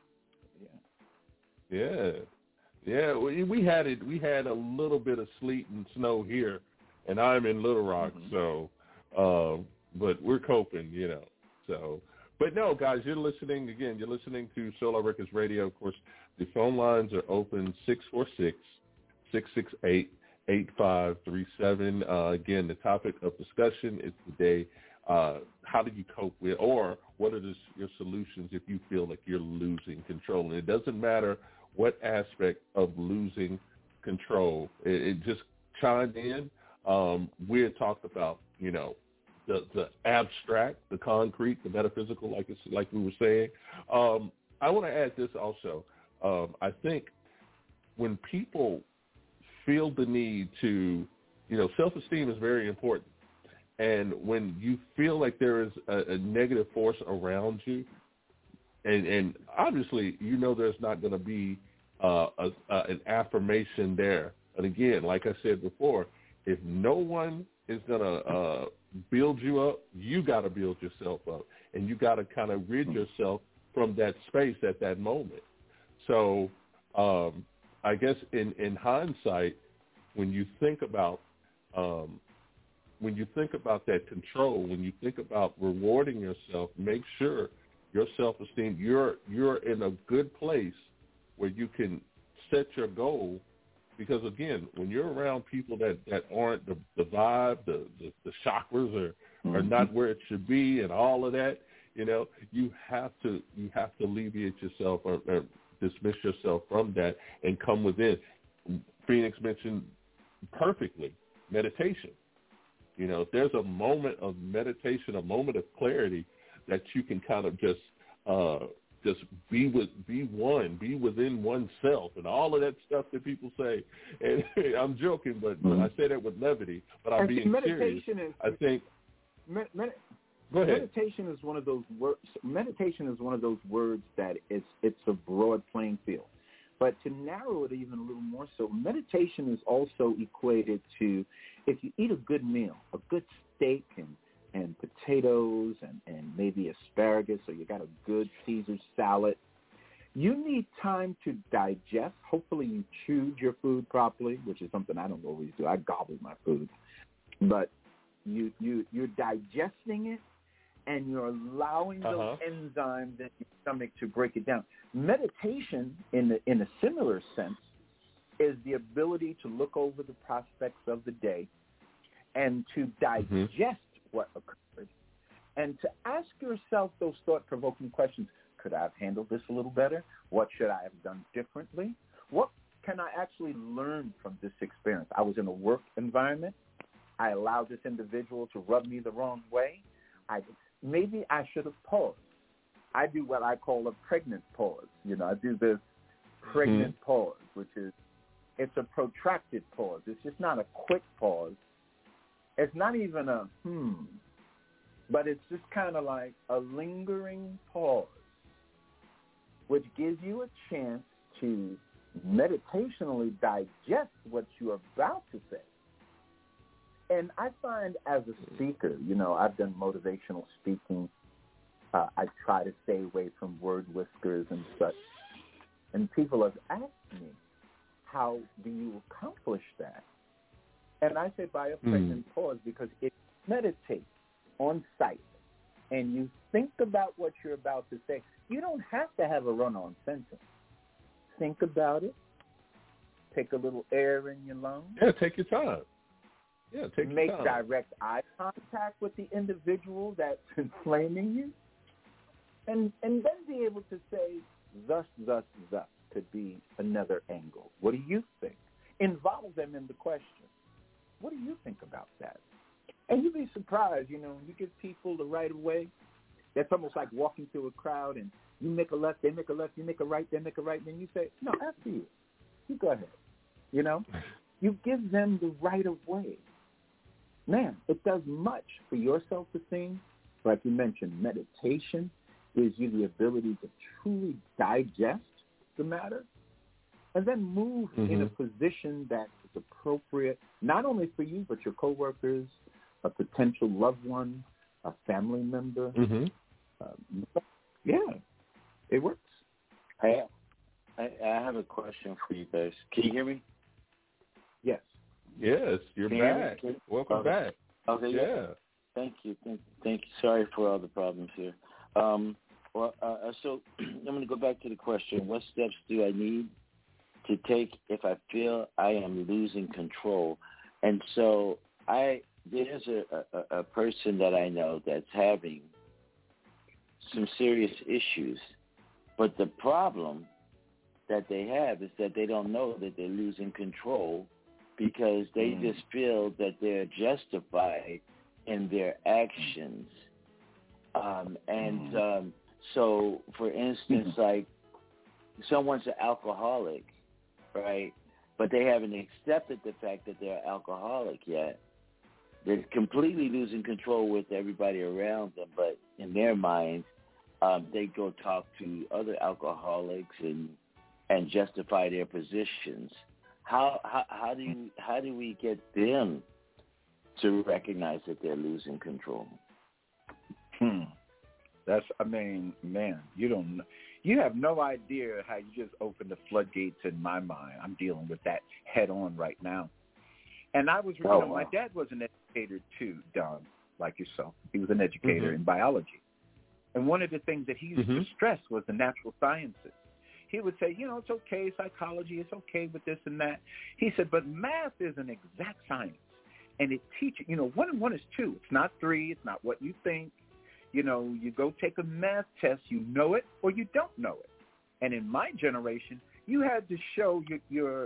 Yeah. We had it. We had a little bit of sleet and snow here, and I'm in Little Rock, so. But we're coping, So, but no, guys, you're listening to Solar Records Radio. Of course, the phone lines are open 646-668-8537. Again, the topic of discussion is today, how do you cope with, or what are your solutions if you feel like you're losing control? And it doesn't matter what aspect of losing control. It just chimed in. We had talked about, the abstract, the concrete, the metaphysical, like we were saying. I want to add this also. I think when people feel the need to, self-esteem is very important. And when you feel like there is a negative force around you, and obviously, there's not going to be an affirmation there. And again, like I said before, if no one is going to build you up, you got to build yourself up. And you got to kind of rid yourself from that space at that moment. So I guess in hindsight, when you think about that control, when you think about rewarding yourself, make sure your self-esteem, you're in a good place where you can set your goal. Because, again, when you're around people that aren't the vibe, the chakras are not where it should be and all of that, you have to alleviate yourself or dismiss yourself from that and come within. Phoenix mentioned perfectly meditation. If there's a moment of meditation, a moment of clarity that you can kind of just be within oneself, and all of that stuff that people say. And I'm joking, but I say that with levity. But I'm being serious. I think. Go ahead. Meditation is one of those words. Meditation is one of those words that it's a broad playing field. But to narrow it even a little more so, meditation is also equated to if you eat a good meal, a good steak and potatoes and maybe asparagus, or you got a good Caesar salad. You need time to digest. Hopefully you chewed your food properly, which is something I don't always do. I gobble my food. But you're digesting it, and you're allowing those enzymes in your stomach to break it down. Meditation, in a similar sense, is the ability to look over the prospects of the day and to digest what occurred, and to ask yourself those thought-provoking questions. Could I have handled this a little better? What should I have done differently? What can I actually learn from this experience? I was in a work environment. I allowed this individual to rub me the wrong way. Maybe I should have paused. I do what I call a pregnant pause. I do this pregnant pause, which is, it's a protracted pause. It's just not a quick pause. It's not even a but it's just kind of like a lingering pause, which gives you a chance to meditationally digest what you're about to say. And I find as a speaker, I've done motivational speaking. I try to stay away from word whiskers and such. And people have asked me, how do you accomplish that? And I say by a pregnant pause, because if you meditate on sight and you think about what you're about to say, you don't have to have a run-on sentence. Think about it. Take a little air in your lungs. Yeah, take your time. Yeah, take your Make time. direct eye contact with the individual that's inflaming you. And then be able to say, thus, could be another angle. What do you think? Involve them in the question. What do you think about that? And you'd be surprised, you give people the right of way. That's almost like walking through a crowd and you make a left, they make a left, you make a right, they make a right, and then you say, no, after you. You go ahead. You give them the right of way. Man, it does much for your self-esteem. Like you mentioned, meditation gives you the ability to truly digest the matter and then move in a position that is appropriate, not only for you, but your coworkers, a potential loved one, a family member. Yeah, it works. I have a question for you guys. Can you hear me? Yes. Yes, you're back. Welcome back. Okay. Yeah. Thank you. Sorry for all the problems here. So I'm going to go back to the question. What steps do I need to take if I feel I am losing control? And so there's a person that I know that's having some serious issues, but the problem that they have is that they don't know that they're losing control because they just feel that they're justified in their actions. So, for instance, like someone's an alcoholic, right? But they haven't accepted the fact that they're alcoholic yet. They're completely losing control with everybody around them, but in their minds, they go talk to other alcoholics and justify their positions. How do we get them to recognize that they're losing control? You have no idea how you just opened the floodgates in my mind. I'm dealing with that head on right now. And my dad was an educator too, Don, like yourself. He was an educator in biology. And one of the things that he used to stress was the natural sciences. He would say, it's okay, psychology, it's okay with this and that. He said, but math is an exact science. And it teaches, 1 and 1 is 2. It's not 3. It's not what you think. You go take a math test, you know it or you don't know it. And in my generation, you had to show your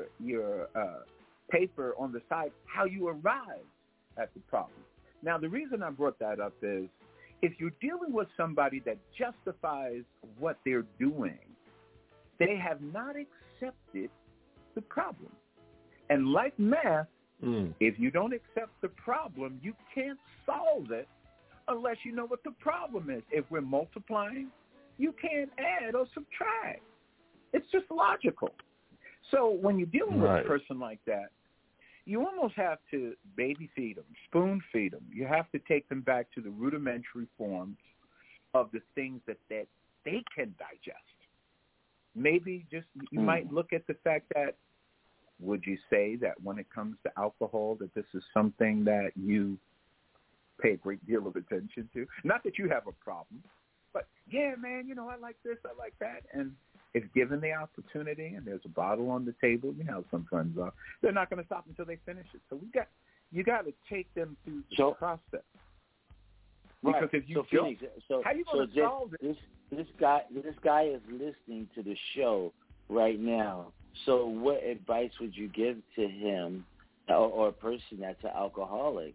paper on the side how you arrived at the problem. Now, the reason I brought that up is if you're dealing with somebody that justifies what they're doing, they have not accepted the problem. And like math, if you don't accept the problem, you can't solve it unless you know what the problem is. If we're multiplying, you can't add or subtract. It's just logical. So when you're dealing with a person like that, you almost have to baby feed them, spoon feed them. You have to take them back to the rudimentary forms of the things that they can digest. Maybe just you might look at the fact that, would you say that when it comes to alcohol, that this is something that you pay a great deal of attention to? Not that you have a problem, but yeah, man, I like this, I like that. And if given the opportunity and there's a bottle on the table, how some friends are, they're not going to stop until they finish it. So you got to take them through the process. Because if you don't, how are you going to solve it? This guy is listening to the show right now. So what advice would you give to him or a person that's an alcoholic?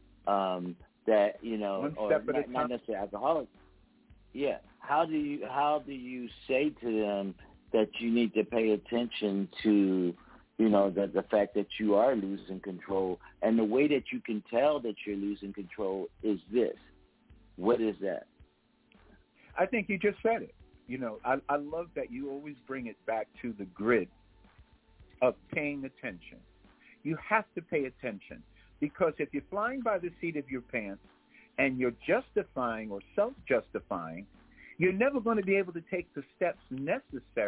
That or not necessarily alcoholic. Yeah. How do you say to them that you need to pay attention to, the fact that you are losing control, and the way that you can tell that you're losing control is this? What is that? I think you just said it. I love that you always bring it back to the grid of paying attention. You have to pay attention, because if you're flying by the seat of your pants and you're justifying or self-justifying, you're never going to be able to take the steps necessary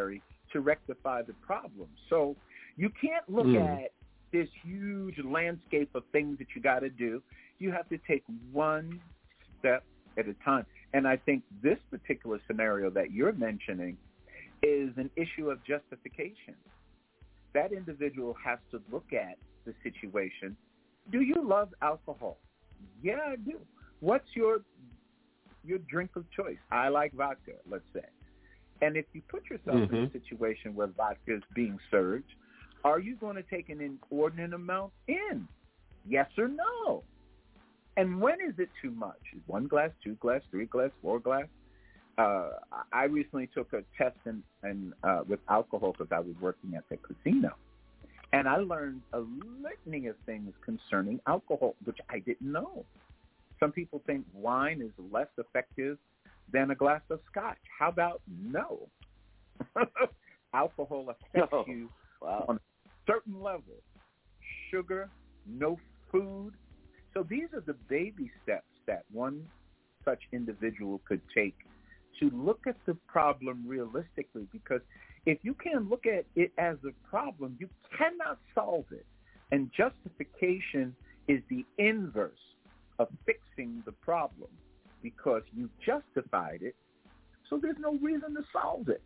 to rectify the problem. So you can't look at this huge landscape of things that you got to do. You have to take one step at a time. And I think this particular scenario that you're mentioning is an issue of justification. That individual has to look at the situation. Do you love alcohol? Yeah, I do. What's your drink of choice? I like vodka, let's say. And if you put yourself in a situation where vodka is being served, are you going to take an inordinate amount in? Yes or no? And when is it too much? 1 glass, 2 glass, 3 glass, 4 glass? I recently took a test with alcohol because I was working at the casino. And I learned a litany of things concerning alcohol, which I didn't know. Some people think wine is less effective than a glass of scotch. How about no? Alcohol affects you on a certain level. Sugar, no food. So these are the baby steps that one such individual could take to look at the problem realistically, because if you can't look at it as a problem, you cannot solve it. And justification is the inverse of fixing the problem, because you justified it, so there's no reason to solve it.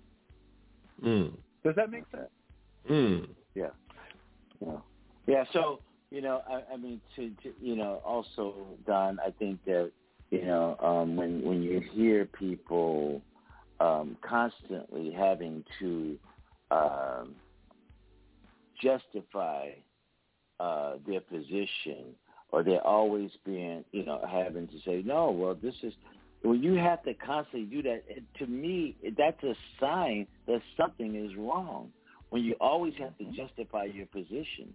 Does that make sense? Yeah. Yeah, so, I mean, to also, Don, I think that, when you hear people constantly having to justify their position, or they're always being, having to say, no, well, this is, when you have to constantly do that, to me, that's a sign that something is wrong. When you always have to justify your position.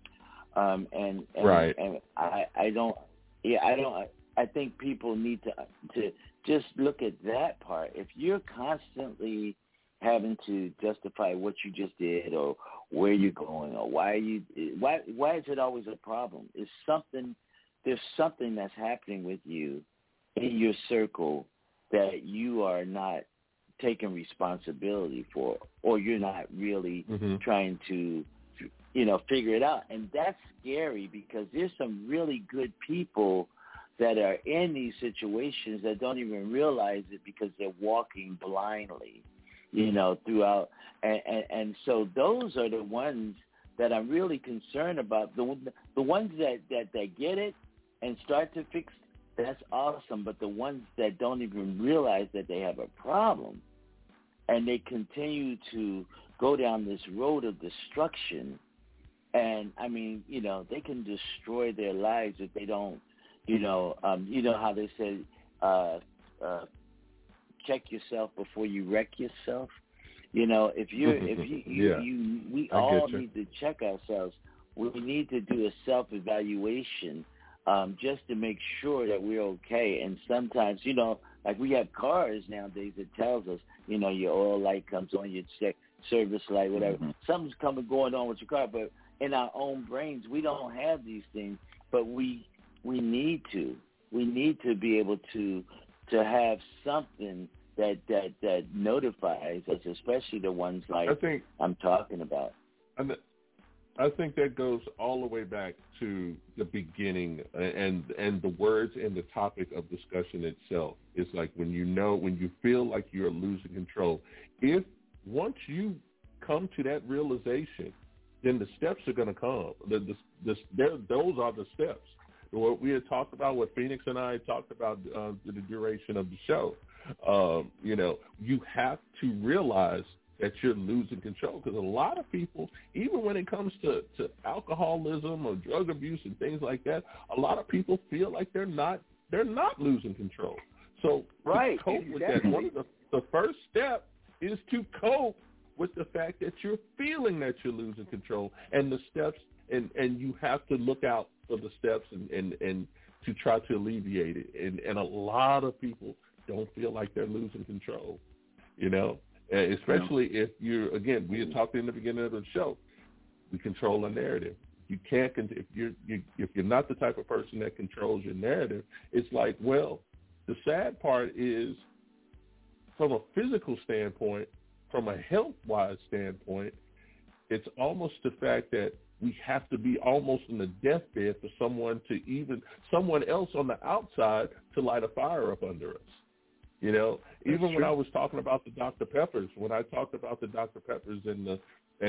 I think people need to just look at that part. If you're constantly having to justify what you just did, or where you're going, or why is it always a problem? There's something that's happening with you in your circle that you are not taking responsibility for, or you're not really trying to figure it out. And that's scary, because there's some really good people that are in these situations that don't even realize it, because they're walking blindly, throughout. And so those are the ones that I'm really concerned about. The ones that get it and start to fix, that's awesome. But the ones that don't even realize that they have a problem, and they continue to go down this road of destruction, and I mean, they can destroy their lives if they don't, how they say, check yourself before you wreck yourself. We all need to check ourselves. We need to do a self-evaluation, just to make sure that we're okay. And sometimes, like we have cars nowadays that tells us, your oil light comes on, your service light, whatever. Something's going on with your car, but in our own brains, we don't have these things, but we need to. We need to be able to have something that notifies us, especially the ones like I'm talking about. I think that goes all the way back to the beginning, and the words and the topic of discussion itself. It's like when you feel like you're losing control. If once you come to that realization, then the steps are going to come. Those are the steps. What we had talked about, what Phoenix and I talked about the duration of the show. You have to realize that you're losing control, because a lot of people, even when it comes to alcoholism or drug abuse and things like that, a lot of people feel like they're not losing control. So to cope with that, one of the first step is to cope with the fact that you're feeling that you're losing control, and the steps, and you have to look out for the steps and to try to alleviate it. And a lot of people don't feel like they're losing control, especially if you're, again, we had talked in the beginning of the show, we control a narrative. You can't, if you're not the type of person that controls your narrative, it's like, well, the sad part is, from a physical standpoint, from a health-wise standpoint, it's almost the fact that we have to be almost in the deathbed for someone else on the outside to light a fire up under us. You know, even when I was talking about the Dr. Peppers, when I talked about the Dr. Peppers and the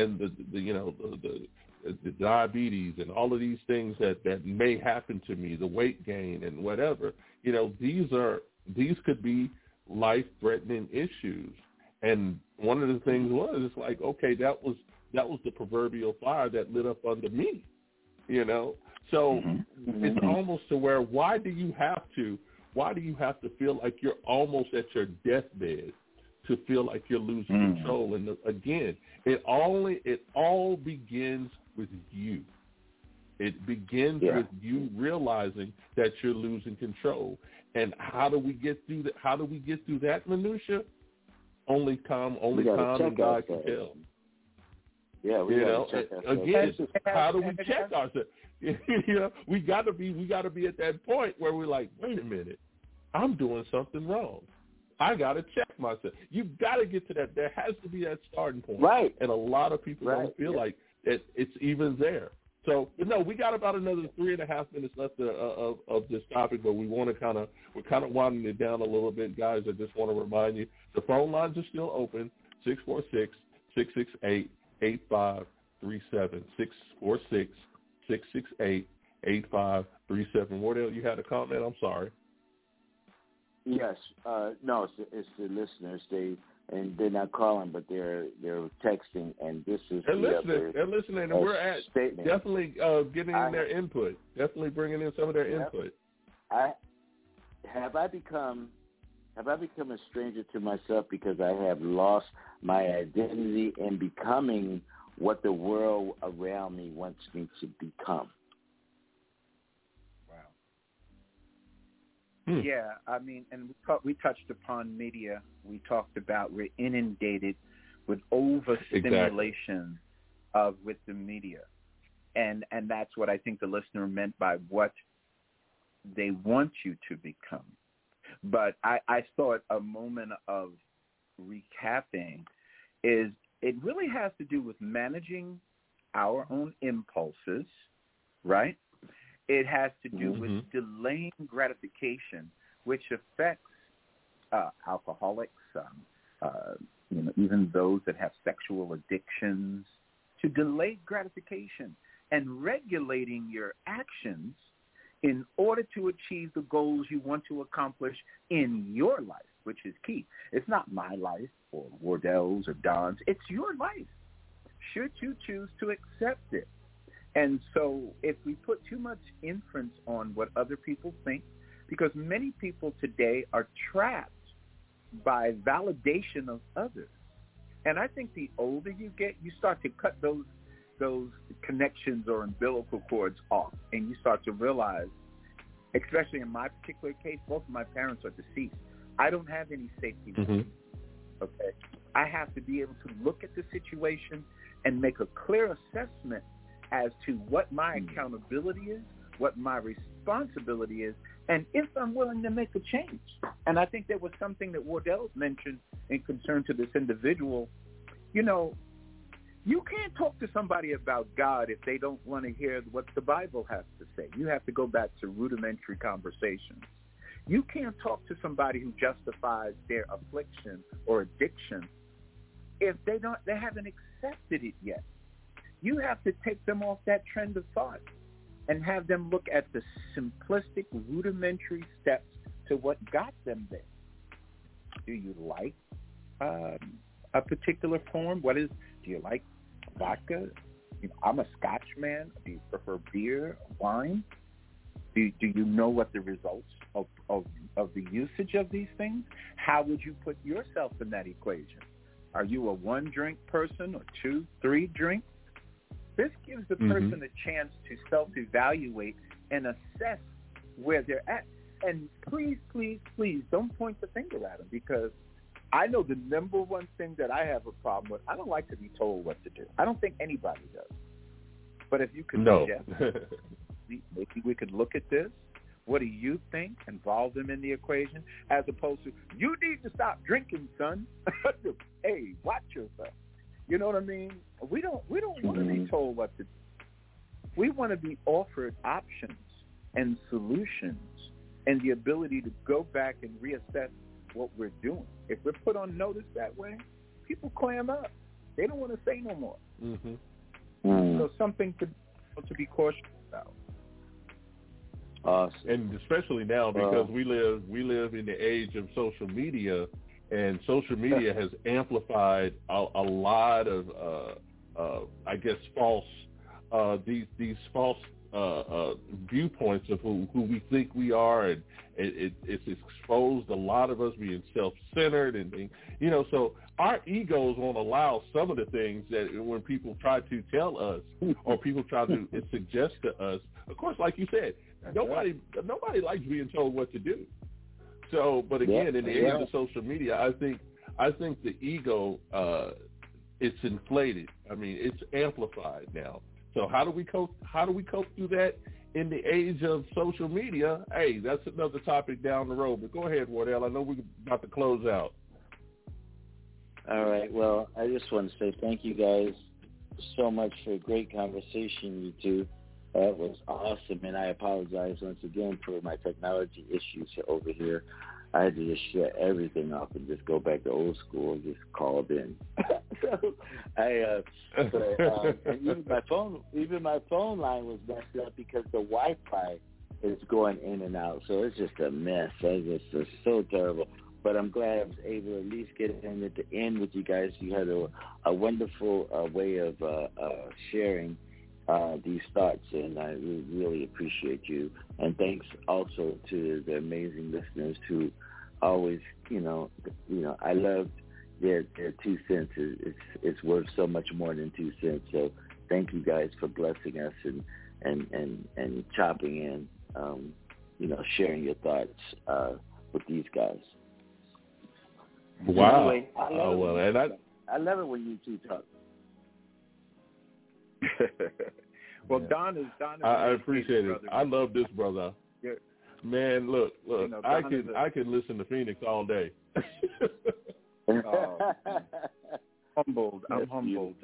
diabetes and all of these things that may happen to me, the weight gain and whatever, you know, these could be life-threatening issues. And one of the things was, it's like, okay, that was the proverbial fire that lit up under me, you know. So it's almost to where why do you have to feel like you're almost at your deathbed to feel like you're losing control? And again, it all begins with you. It begins with you realizing that you're losing control. And how do we get through that? How do we get through that minutia? Only time and God can tell. Yeah, we got to check ourselves. Again, how do we check ourselves? You know, we got to be at that point where we're like, wait a minute, I'm doing something wrong. I got to check myself. You've got to get to that. There has to be that starting point. Right. And a lot of people don't feel like it's even there. So, no, we got about another 3.5 minutes left of this topic, but we're kind of winding it down a little bit, guys. I just want to remind you, the phone lines are still open, 646-668-8537, 646-668-8537. Wardell, you had a comment? I'm sorry. Yes. No, it's the listeners. They're not calling, but they're texting, and this is they're listening, and we're at statement. Definitely getting in their input. Definitely bringing in some of their input. Have I become a stranger to myself because I have lost my identity in becoming what the world around me wants me to become? Yeah, I mean, and we touched upon media. We talked about we're inundated with overstimulation with the media, and that's what I think the listener meant by what they want you to become. But I thought a moment of recapping is it really has to do with managing our own impulses, right? It has to do with delaying gratification, which affects alcoholics, even those that have sexual addictions, to delay gratification and regulating your actions in order to achieve the goals you want to accomplish in your life, which is key. It's not my life or Wardell's or Don's. It's your life, should you choose to accept it. And so if we put too much inference on what other people think, because many people today are trapped by validation of others. And I think the older you get, you start to cut those connections or umbilical cords off, and you start to realize, especially in my particular case, both of my parents are deceased. I don't have any safety net. Okay? I have to be able to look at the situation and make a clear assessment as to what my accountability is, what my responsibility is, and if I'm willing to make a change. And I think there was something that Wardell mentioned in concern to this individual. You know, you can't talk to somebody about God if they don't want to hear what the Bible has to say. You have to go back to rudimentary conversations. You can't talk to somebody who justifies their affliction or addiction if they haven't accepted it yet. You have to take them off that trend of thought and have them look at the simplistic, rudimentary steps to what got them there. Do you like a particular form? Do you like vodka? I'm a Scotch man. Do you prefer beer, wine? Do you know what the results of the usage of these things? How would you put yourself in that equation? Are you a 1-drink person or 2, 3 drinks? This gives the person a chance to self-evaluate and assess where they're at. And please, please, please don't point the finger at them, because I know the number one thing that I have a problem with, I don't like to be told what to do. I don't think anybody does. But if you could suggest, maybe we could look at this. What do you think? Involve them in the equation, as opposed to, you need to stop drinking, son. Hey, watch yourself. You know what I mean? We don't want to be told what to do. We want to be offered options and solutions and the ability to go back and reassess what we're doing. If we're put on notice that way, people clam up. They don't want to say no more. So something to be cautious about. Awesome. And especially now, because we live in the age of social media, and social media has amplified a lot of I guess false these false viewpoints of who we think we are, and it's exposed a lot of us being self-centered and things, so our egos won't allow some of the things that when people try to tell us or people try to suggest to us. Of course, like you said, nobody likes being told what to do. So, but again, in the age of social media, I think the ego, it's inflated. I mean, it's amplified now. So how do we cope through that in the age of social media? Hey, that's another topic down the road. But go ahead, Wardell. I know we're about to close out. All right. Well, I just want to say thank you guys so much for a great conversation, you two. That was awesome, and I apologize once again for my technology issues over here. I had to just shut everything off and just go back to old school and just called in. So and even my phone line was messed up because the Wi-Fi is going in and out. So it's just a mess. It's so terrible. But I'm glad I was able to at least get in at the end with you guys. You had a wonderful way of sharing these thoughts, and I really appreciate you. And thanks also to the amazing listeners who always, I loved their 2 cents. It's worth so much more than 2 cents. So thank you guys for blessing us and chopping in, sharing your thoughts with these guys. Wow. Anyway, I love it when you two talk. Well, Don is. I appreciate it. I love this brother. Yeah. Man, look. I can listen to Phoenix all day. Humbled. I'm humbled.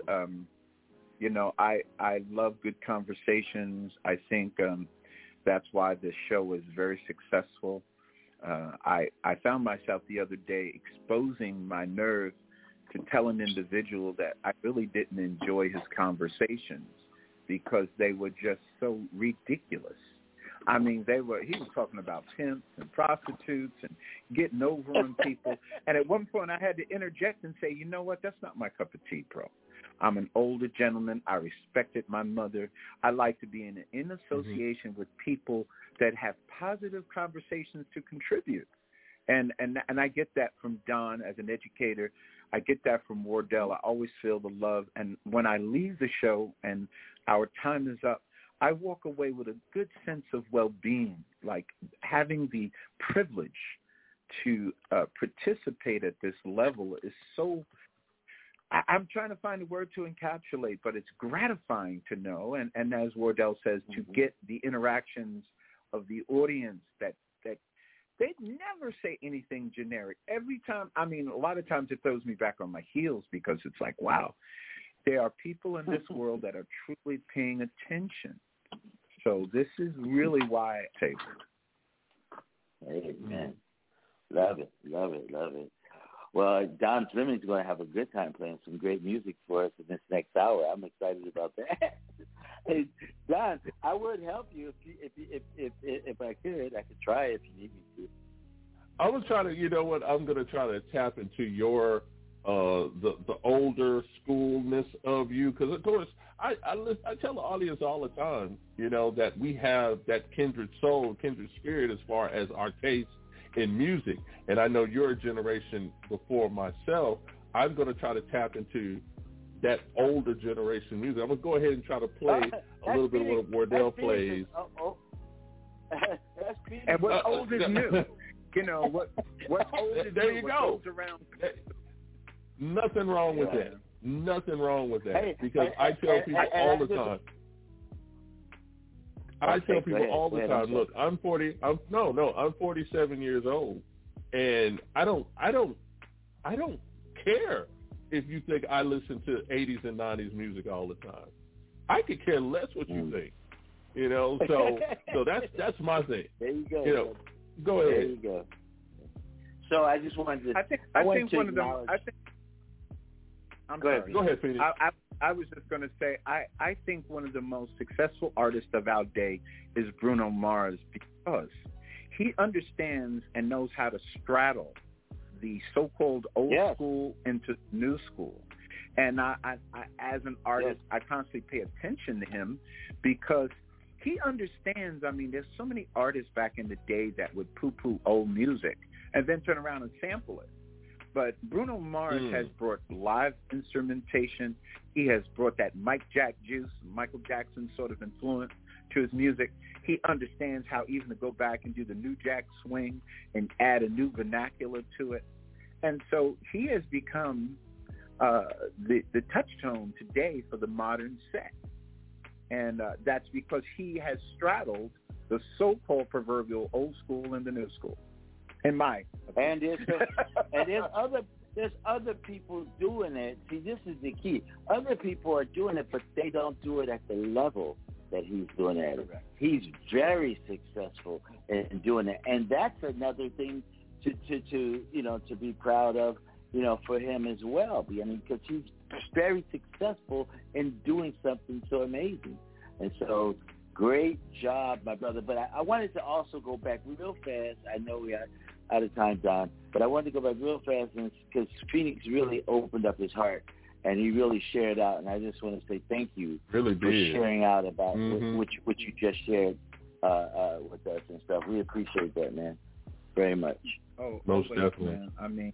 I love good conversations. I think that's why this show is very successful. I found myself the other day exposing my nerve to tell an individual that I really didn't enjoy his conversations because they were just so ridiculous. I mean, he was talking about pimps and prostitutes and getting over on people. And at one point I had to interject and say, you know what, that's not my cup of tea, bro. I'm an older gentleman. I respected my mother. I like to be in association with people that have positive conversations to contribute. And I get that from Don as an educator. I get that from Wardell. I always feel the love. And when I leave the show and our time is up, I walk away with a good sense of well-being, like having the privilege to participate at this level is so – I'm trying to find a word to encapsulate, but it's gratifying to know, and as Wardell says, to get the interactions of the audience that they never say anything generic. Every time, I mean, a lot of times it throws me back on my heels because it's like, wow, there are people in this world that are truly paying attention. So this is really why I say it. Amen. Love it. Well, Don Fleming's going to have a good time playing some great music for us in this next hour. I'm excited about that. Hey, Don, I would help you if I could. I could try if you need me to. I was trying to, you know what? I'm going to try to tap into your the older schoolness of you, because of course I tell the audience all the time, that we have that kindred soul, kindred spirit as far as our taste in music, and I know you're a generation before myself. I'm going to try to tap into that older generation music. I'm going to go ahead and try to play a little bit of what Wardell plays. And what's old is new. What's old is there new. You go. Goes around. Nothing wrong with that. Nothing wrong with that. Because I tell people all the time. I tell people all the time, look, I'm 47 years old, and I don't care if you think I listen to 80s and 90s music all the time. I could care less what you think. So that's my thing. There you go. Go ahead. There you go. So I just wanted to. I think one of them. Go ahead, Phoenix. I was just going to say, I think one of the most successful artists of our day is Bruno Mars, because he understands and knows how to straddle the so-called old school into new school. And I as an artist, I constantly pay attention to him because he understands. I mean, there's so many artists back in the day that would poo-poo old music and then turn around and sample it. But Bruno Mars has brought live instrumentation. He has brought that Mike Jack juice, Michael Jackson sort of influence to his music. He understands how even to go back and do the New Jack Swing and add a new vernacular to it. And so he has become the touchstone today for the modern set. And that's because he has straddled the so-called proverbial old school and the new school. And there's other people doing it. See, this is the key. Other people are doing it, but they don't do it at the level that he's doing it at. He's very successful in doing it, and that's another thing to be proud of, for him as well. I mean, because he's very successful in doing something so amazing, and so. Great job, my brother. But I wanted to also go back real fast. I know we are out of time, Don, but I wanted to go back real fast because Phoenix really opened up his heart and he really shared out. And I just want to say thank you for sharing out about what you just shared with us and stuff. We appreciate that, man, very much. Oh, most definitely. Man. I mean,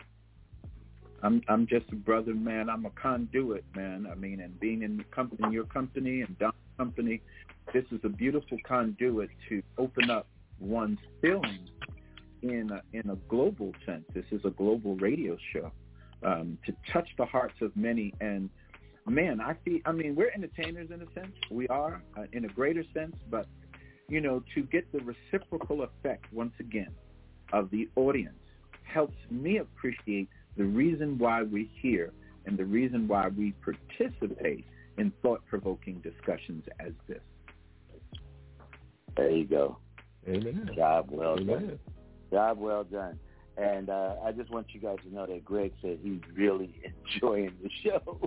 I'm just a brother, man. I'm a conduit, man. I mean, and being in your company and Don's company, this is a beautiful conduit to open up one's feelings in a global sense. This is a global radio show to touch the hearts of many. And man, we're entertainers in a sense. We are in a greater sense, but to get the reciprocal effect once again of the audience helps me appreciate the reason why we're here and the reason why we participate in thought-provoking discussions as this. There you go. Amen. Job well done. Job well done. And I just want you guys to know that Greg said he's really enjoying the show.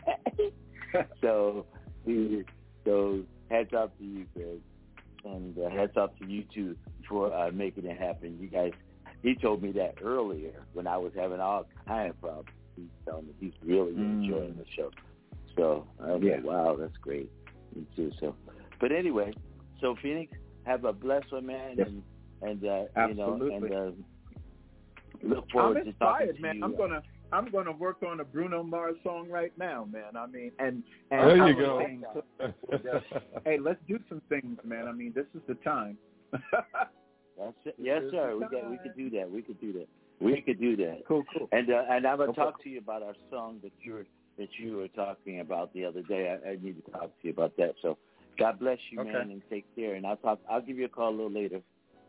So hats off to you, Greg. And hats off to you, too, for making it happen. You guys, he told me that earlier when I was having all kind of problems. He's telling me he's really enjoying the show. So I was like, wow, that's great. Me too. So, but anyway, so Phoenix, have a blessed one, man, and look forward to talking to man. you. I'm gonna work on a Bruno Mars song right now, man. I mean, and there you go. Hey, let's do some things, man. I mean, this is the time. That's it. Yes, sir. We could do that. We could do that. Cool. And I'm gonna talk to you about our song that you were talking about the other day. I need to talk to you about that. So God bless you, man, and take care. And I'll give you a call a little later.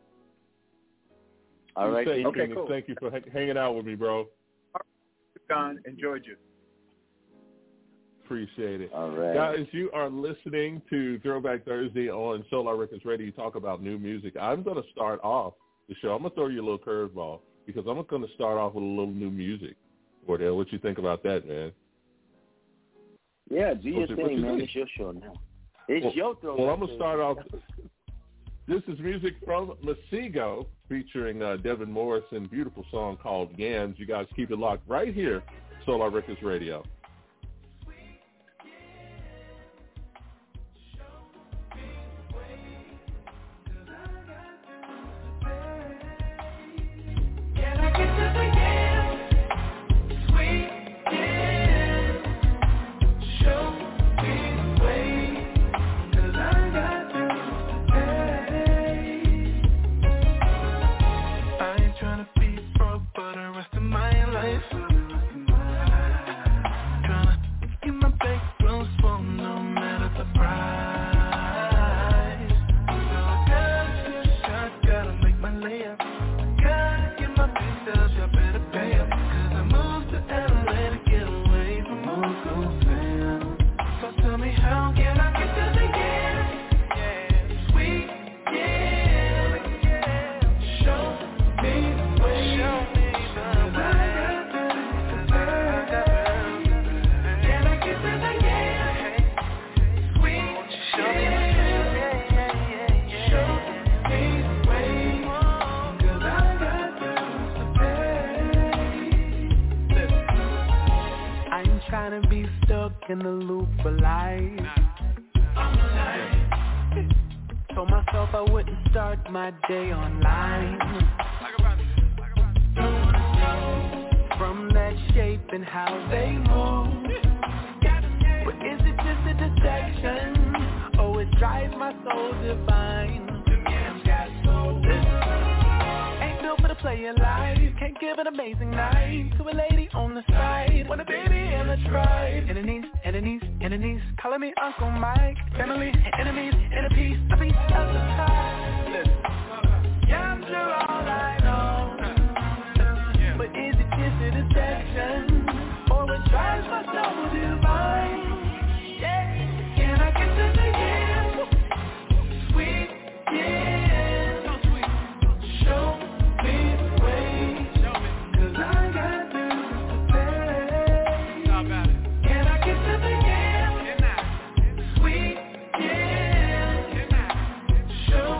All right. Okay, cool. Thank you for hanging out with me, bro. Don, enjoyed you. Appreciate it. All right. Guys, you are listening to Throwback Thursday on Solar Records Radio. Talk about new music. I'm going to start off the show. I'm going to throw you a little curveball because I'm going to start off with a little new music. Wardell, what you think about that, man? Yeah, do your thing, man. It's your show now. It's your Throwback. Well, I'm going to start off. This is music from Masego featuring Devin Morrison, beautiful song called Yams. You guys keep it locked right here, Solar Records Radio. in the loop for life. Told myself I wouldn't start my day online. From that shape and how they move. But is it just a distraction? Oh, it drives my soul divine. Ain't built for the player life. Can't give an amazing night to a lady on the side. Want a baby and a tribe. And a niece, calling me Uncle Mike. Family, enemies, and a piece of the pie. Yeah, I'm sure all I know. But is it just a distraction? Or it drives my soul divine? Yeah, can I get to the end? Sweet, yeah. Show me the way. 'Cause I got bills to pay. Can I get to the end? Sweet, yeah. Show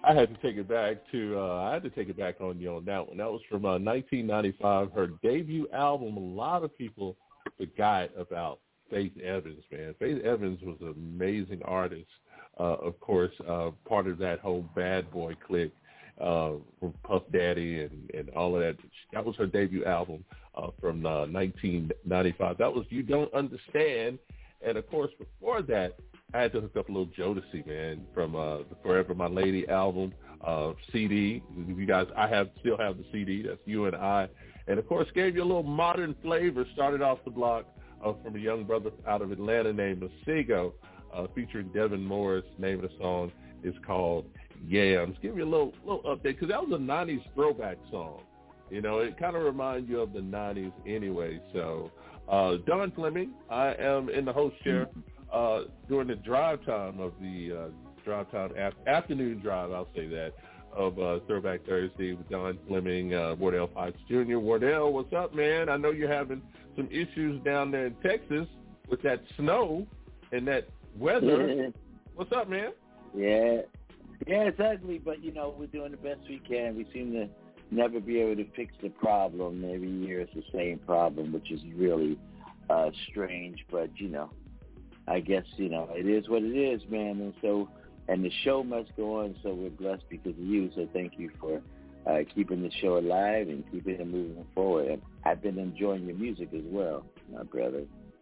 I had to take it back on you on that one. That was from 1995, her debut album. A lot of people forgot about Faith Evans, man. Faith Evans was an amazing artist. Of course, part of that whole bad boy clique from Puff Daddy and all of that. That was her debut album from 1995. That was You Don't Understand. And, of course, before that, I had to hook up a little Jodeci, man, from the Forever My Lady album, CD. You guys, still have the CD. That's You and I. And, of course, gave you a little modern flavor. Started off the block from a young brother out of Atlanta named Masego, featuring Devin Morris. Name of the song is called Yams. Give you a little update, because that was a 90s throwback song. You know, it kind of reminds you of the 90s anyway. So, Don Fleming, I am in the host chair during the drive time of the afternoon drive, I'll say that, of Throwback Thursday with Don Fleming, Wardell Potts Jr. Wardell, what's up, man? I know you're having some issues down there in Texas with that snow and that weather. What's up, man? Yeah, it's ugly, but, you know, we're doing the best we can. We seem to never be able to fix the problem. Every year it's the same problem, which is really strange, but, you know, I guess, you know, it is what it is, man. And the show must go on, so we're blessed because of you. So thank you for keeping the show alive and keeping it moving forward. And I've been enjoying your music as well, my brother.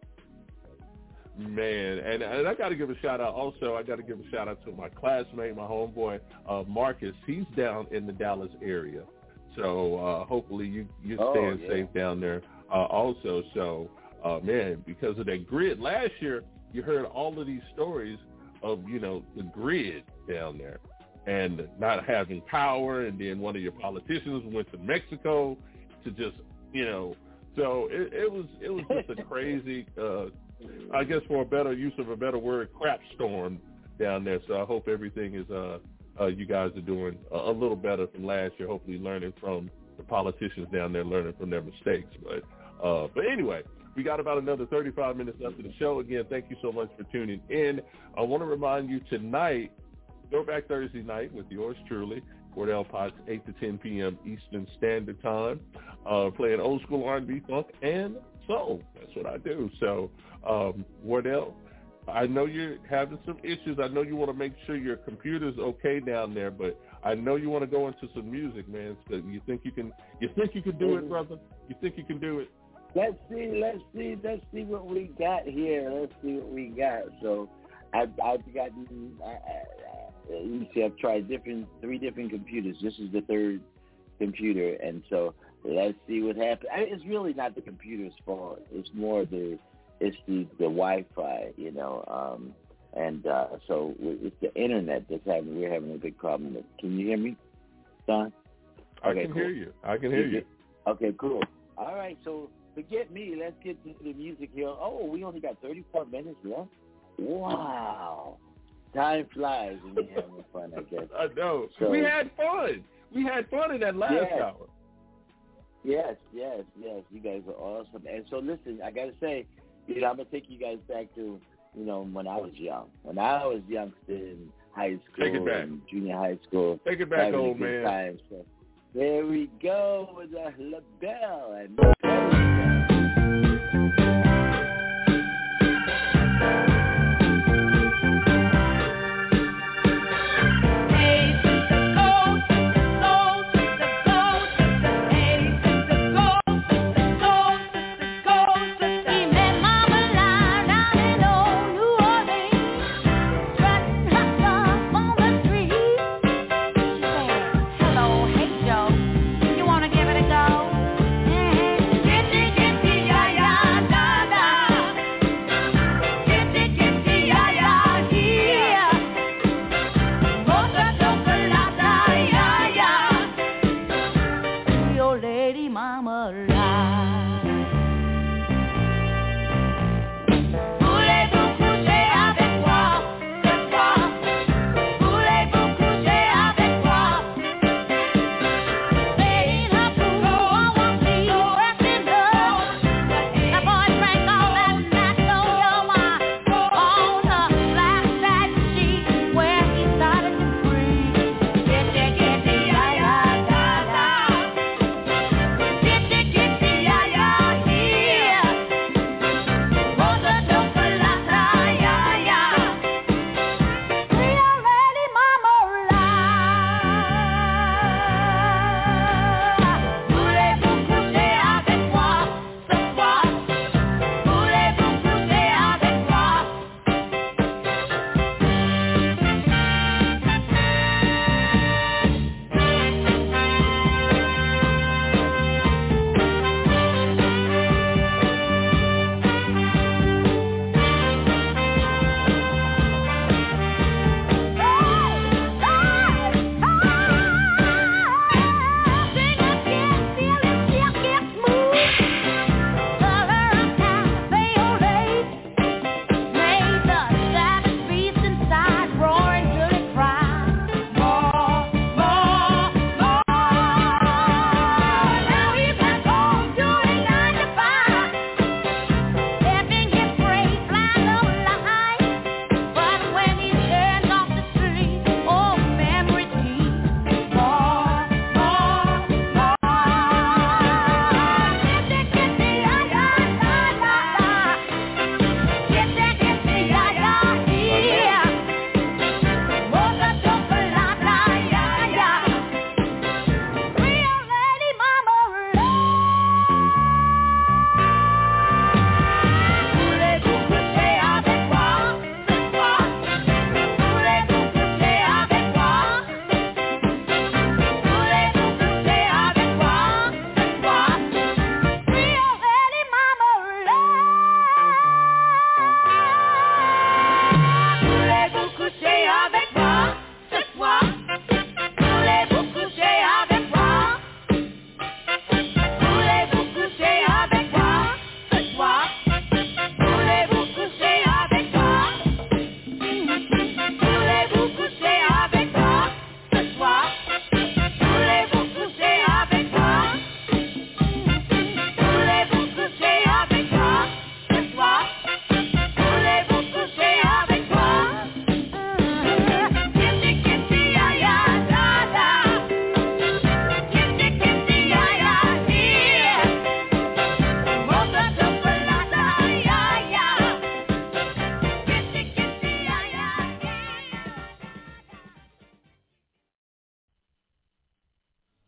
Man, and I got to give a shout out also. I got to give a shout out to my classmate, my homeboy, Marcus. He's down in the Dallas area. So hopefully you're staying safe down there also. So, man, because of that grid. Last year, you heard all of these stories of, you know, the grid down there and not having power, and then one of your politicians went to Mexico to just, you know, so it was just a crazy, I guess for a better use of a better word, crap storm down there. So I hope everything is, you guys are doing a little better from last year, hopefully learning from the politicians down there, learning from their mistakes. But anyway, we got about another 35 minutes left of the show. Again, thank you so much for tuning in. I want to remind you tonight, Throwback Thursday night with yours truly, Wardell Potts, 8 to 10 p.m. Eastern Standard Time, playing old school R&B, funk, and soul. That's what I do. So, Wardell, I know you're having some issues. I know you want to make sure your computer's okay down there, but I know you want to go into some music, man. So you think you can do it, brother? You think you can do it? Let's see what we got here. Let's see what we got. So I've tried three different computers. This is the third computer, and so let's see what happens. It's really not the computer's fault. It's more the Wi-Fi, you know, so it's the internet we're having a big problem with. Can you hear me, Don? Okay, I can hear you. I can hear you. Okay, cool. All right, so forget me. Let's get to the music here. Oh, we only got 34 minutes left. Wow. Time flies when you're having fun, I guess. I know. So, we had fun. We had fun in that last hour. Yes. You guys are awesome. And so, listen, I got to say, you know, I'm going to take you guys back to, you know, when I was young. When I was youngster in high school and junior high school. Take it back, old man. Time. So, there we go with LaBelle and Hello, hey Joe, you wanna give it a go?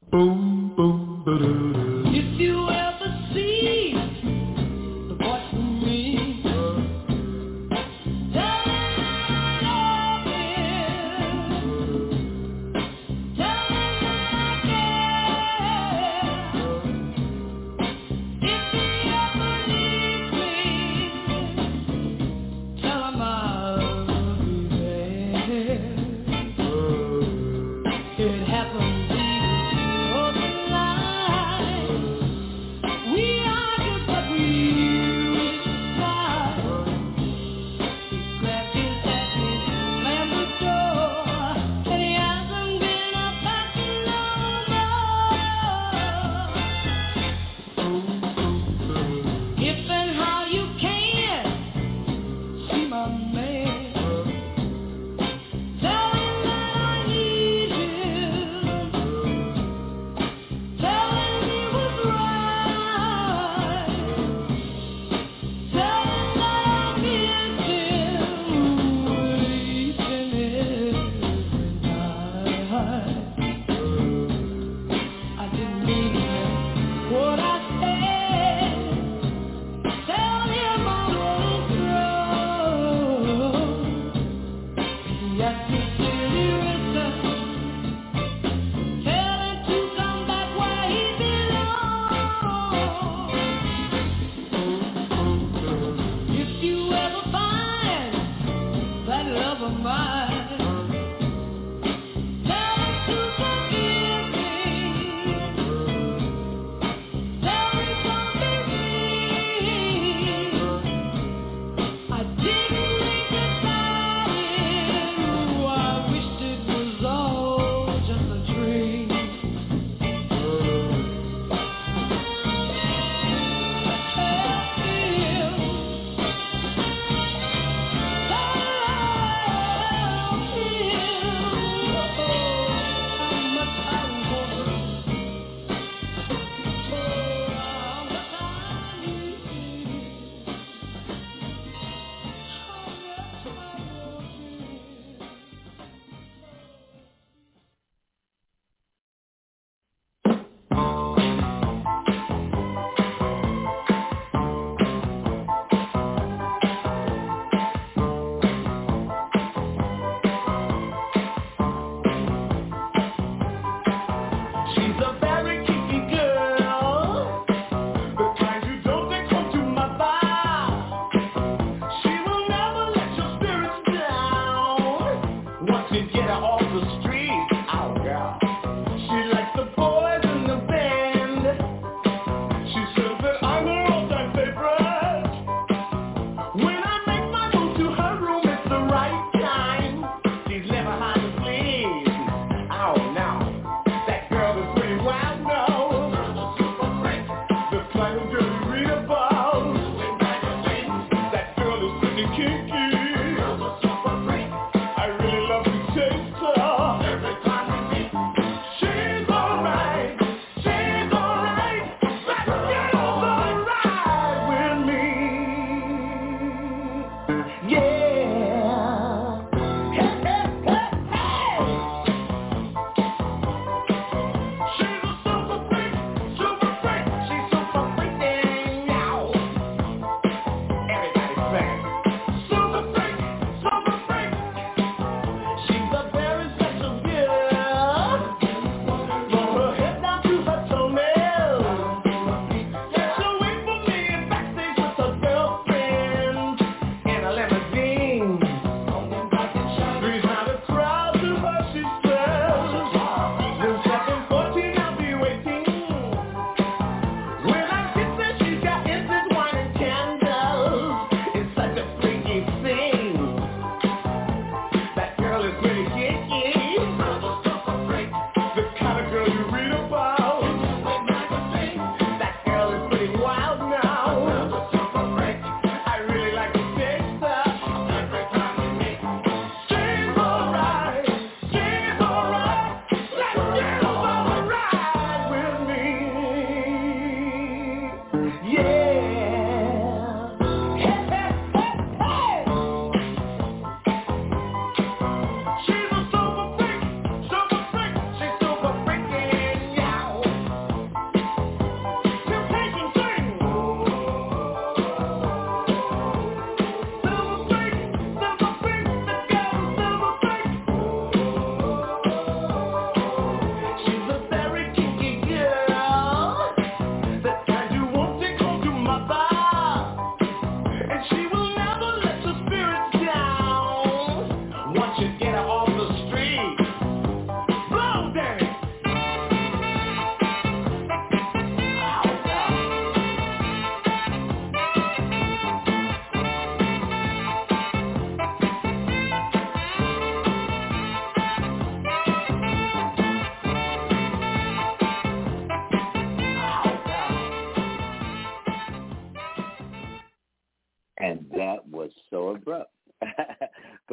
Boom, boom, ba-da-da. If you ever see the boy from me, tell him I love him. Tell him I care. If he ever needs me, tell him I'll be there. It happens.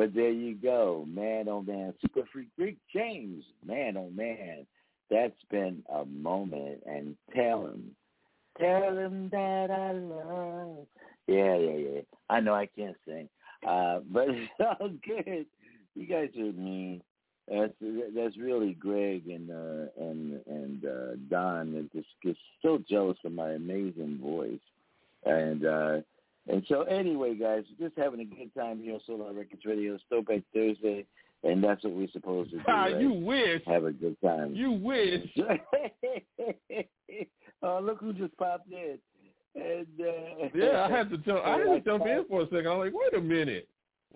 But there you go, man, oh man, Super Freak Rick James, man, oh man, that's been a moment. And tell him that I love. Yeah. I know I can't sing, but it's all good. You guys are mean. That's really Greg and Don that just gets so jealous of my amazing voice, and so anyway, guys, just having a good time here on Solar Records Radio. Throwback Thursday, and that's what we're supposed to do. Right? You wish. Have a good time. You wish. Oh, look who just popped in. And, yeah, I had to jump in for a second. I'm like, wait a minute.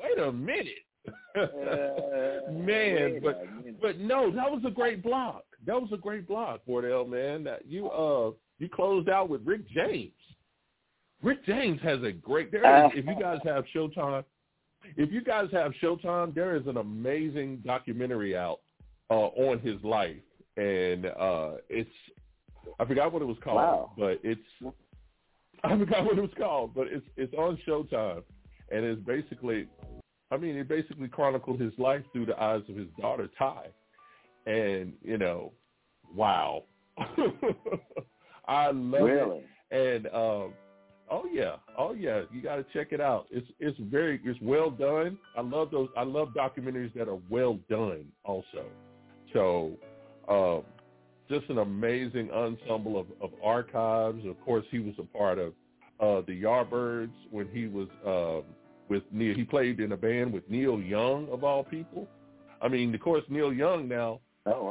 Man, but no, that was a great block. Wardell, man. That you closed out with Rick James. Rick James has a great. If you guys have Showtime, there is an amazing documentary out on his life, and it's I forgot what it was called, wow. but it's on Showtime, and it's basically. It basically chronicled his life through the eyes of his daughter, Ty. And, wow. I love it. And, oh yeah, you got to check it out. It's well done. I love documentaries that are well done also. So, just an amazing ensemble of archives. Of course, he was a part of the Yardbirds when he was, with Neil. He played in a band with Neil Young, of all people. Of course, Neil Young now,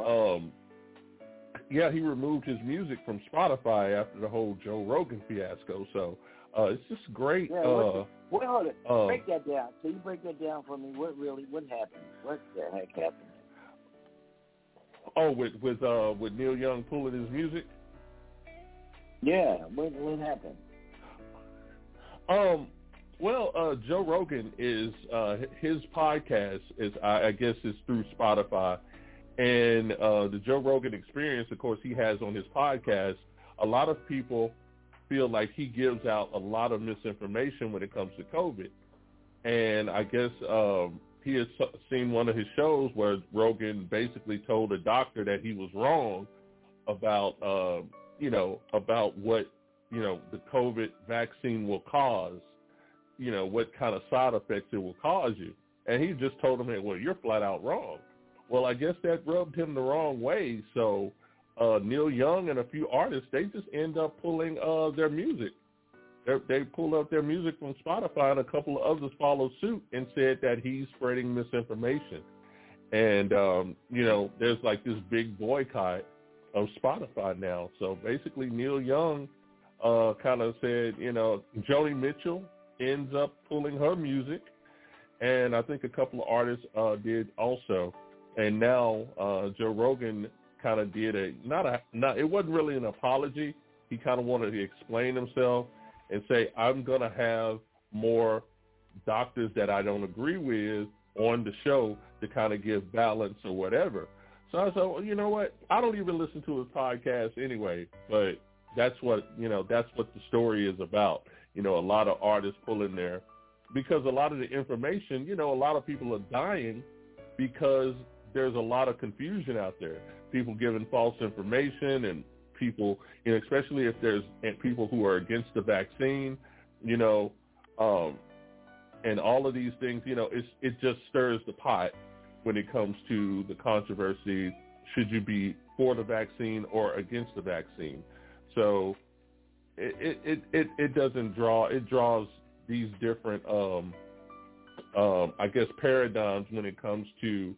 he removed his music from Spotify after the whole Joe Rogan fiasco. So it's just great. Yeah, hold on. Break that down. Can you break that down for me? What happened? What the heck happened? Oh, with Neil Young pulling his music? Yeah, what happened? Well, Joe Rogan is his podcast is I guess is through Spotify, and the Joe Rogan Experience, of course, he has on his podcast. A lot of people feel like he gives out a lot of misinformation when it comes to COVID, and I guess he has seen one of his shows where Rogan basically told a doctor that he was wrong about about what the COVID vaccine will cause. What kind of side effects it will cause you. And he just told him, hey, well, you're flat out wrong. Well, I guess that rubbed him the wrong way. So Neil Young and a few artists, they just end up pulling their music. They pulled up their music from Spotify, and a couple of others followed suit and said that he's spreading misinformation. And, there's like this big boycott of Spotify now. So basically Neil Young kind of said, Joni Mitchell ends up pulling her music, and I think a couple of artists did also. And now Joe Rogan kind of did it wasn't really an apology. He kind of wanted to explain himself and say, I'm going to have more doctors that I don't agree with on the show to kind of give balance or whatever. So I said, well, you know what? I don't even listen to his podcast anyway, but that's what the story is about. A lot of artists pulling there because a lot of the information, a lot of people are dying because there's a lot of confusion out there. People giving false information, and people, especially if there's people who are against the vaccine, and all of these things, it just stirs the pot when it comes to the controversy. Should you be for the vaccine or against the vaccine? So it doesn't draw. It draws these different, I guess, paradigms when it comes to,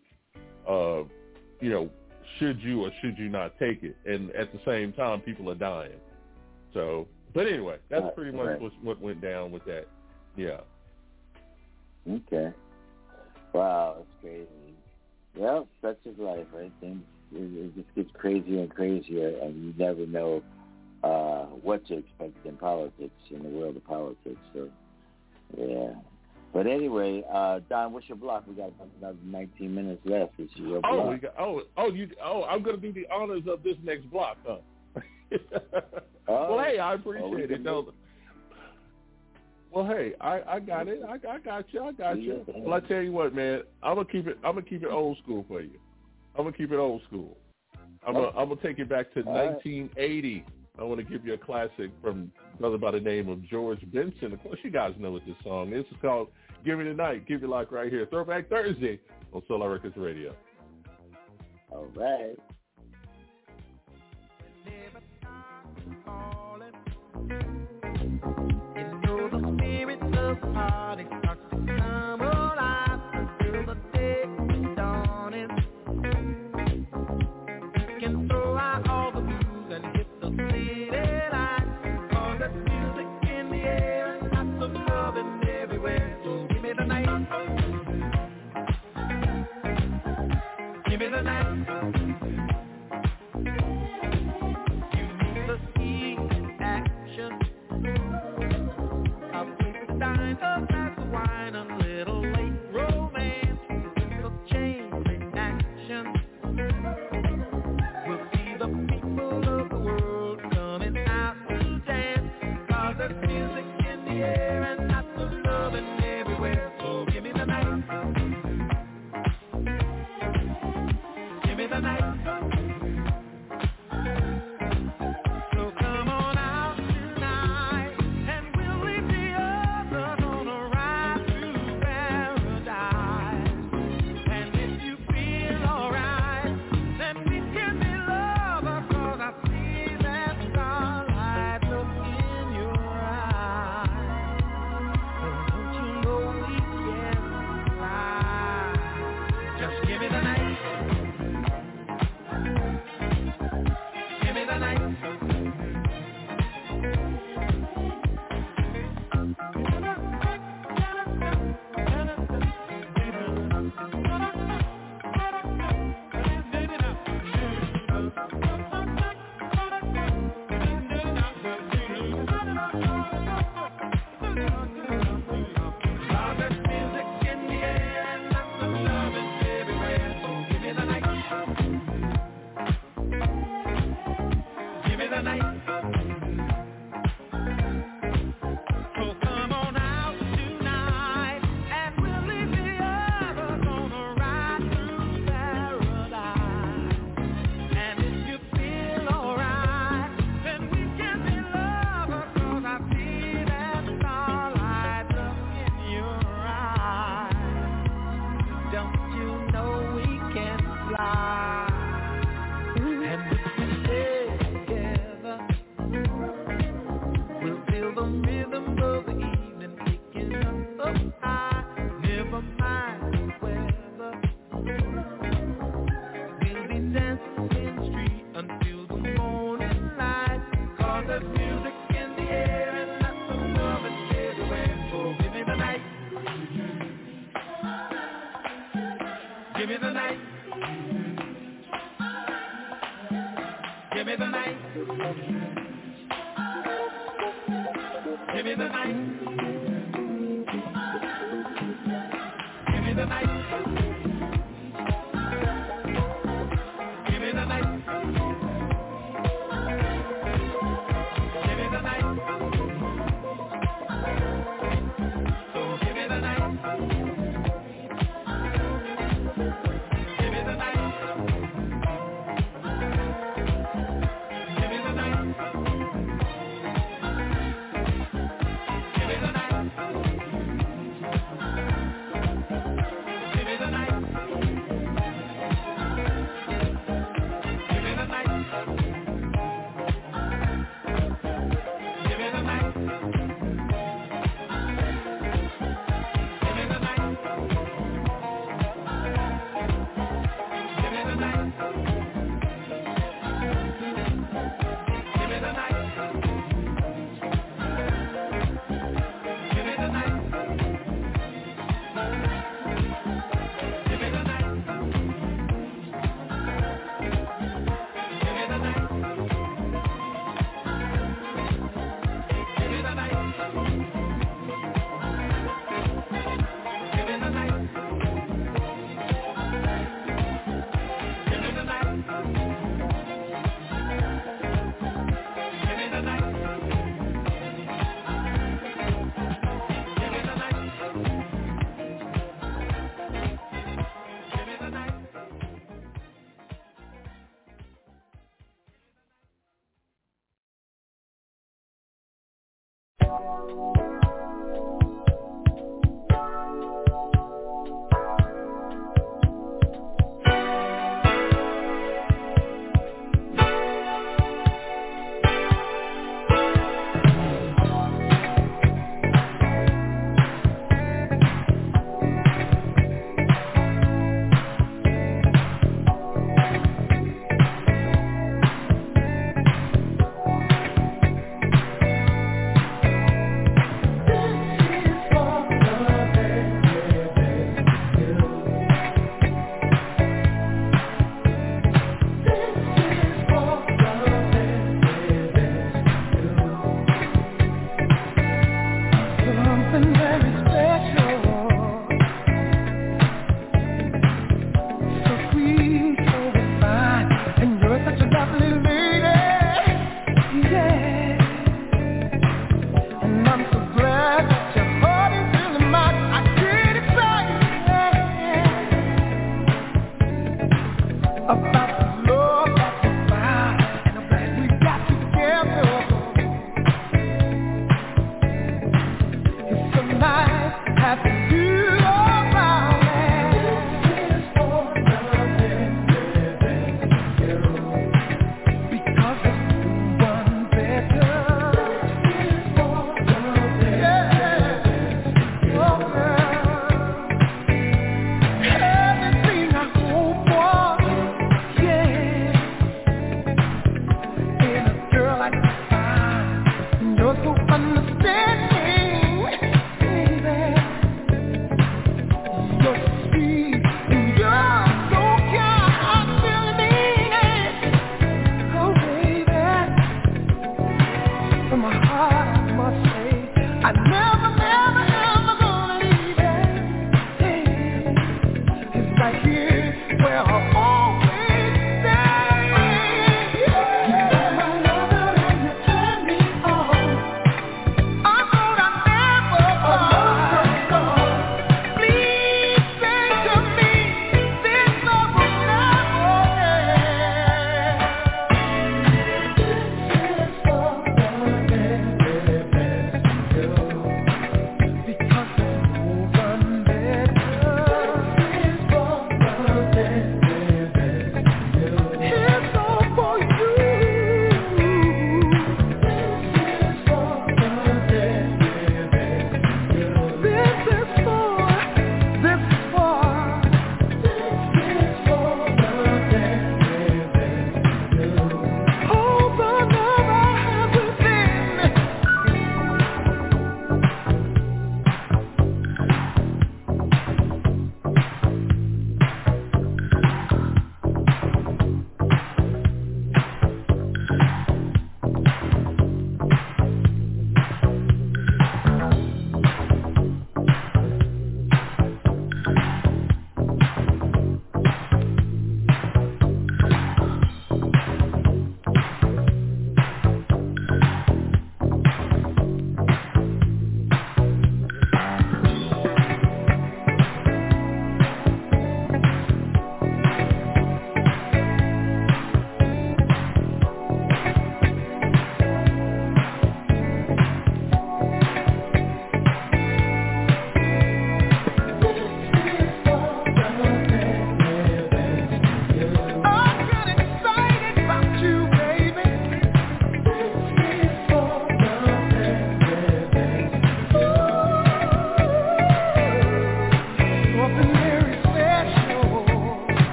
should you or should you not take it? And at the same time, people are dying. So, but anyway, that's pretty much what went down with that. Yeah. Okay. Wow, that's crazy. Well, such is life, right? Things it just gets crazier and crazier, and you never know what to expect in politics, in the world of politics. So, yeah. But anyway, Don, what's your block? We got another 19 minutes left. It's your block. I'm going to do the honors of this next block, huh? Well, hey, I appreciate it. No, Well, hey, I got it. I got you. Well, I tell you what, man. I'm gonna keep it old school for you. I'm gonna keep it old school. I'm gonna take it back to 1980. I want to give you a classic from a brother by the name of George Benson. Of course, you guys know what this song is. It's called "Give Me the Night." Give you like right here. Throwback Thursday on Solar Records Radio. All right. Party starts to come alive until the day is dawning. You can throw out all the blues and hit the city lights, 'cause there's music in the air and lots of loving everywhere. So give me the night. Give me the night. You need the heat and action. A glass of wine, a little late romance, a change in action. We'll see the people of the world coming out to dance, 'cause there's music in the air and lots of loving everywhere. So give me the night. Give me the night. Give me the night.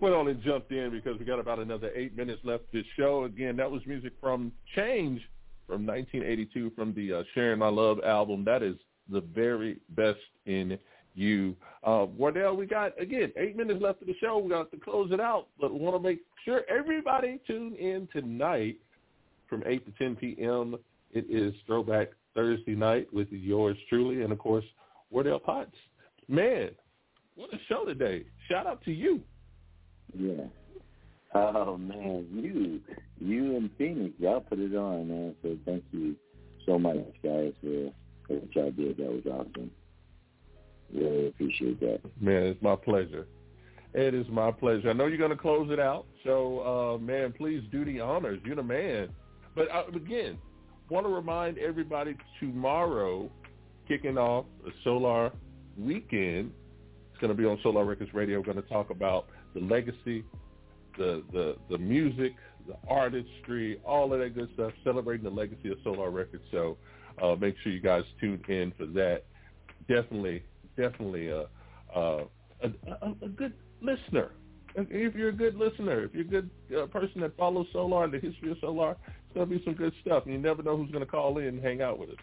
went on and jumped in because we got about another 8 minutes left of this show. Again, that was music from Change from 1982 from the Sharing My Love album. That is the very best in you. Wardell, we got, again, 8 minutes left of the show. We got to close it out, but we want to make sure everybody tune in tonight from 8 to 10 p.m. It is Throwback Thursday night with yours truly and, of course, Wardell Potts. Man, what a show today. Shout out to you. Yeah. Oh, man, you and Phoenix, y'all put it on, man. So thank you so much, guys, for what y'all did. That was awesome. Really appreciate that. Man, it's my pleasure. It is my pleasure. I know you're going to close it out. So, man, please do the honors. You're the man. But, again, want to remind everybody tomorrow, kicking off the Solar Weekend, it's going to be on Solar Records Radio. We're going to talk about the legacy, the music, the artistry, all of that good stuff, celebrating the legacy of Solar Records. So make sure you guys tune in for that. Definitely a good listener. If you're a good listener, if you're a good person that follows Solar and the history of Solar, it's going to be some good stuff. And you never know who's going to call in and hang out with us.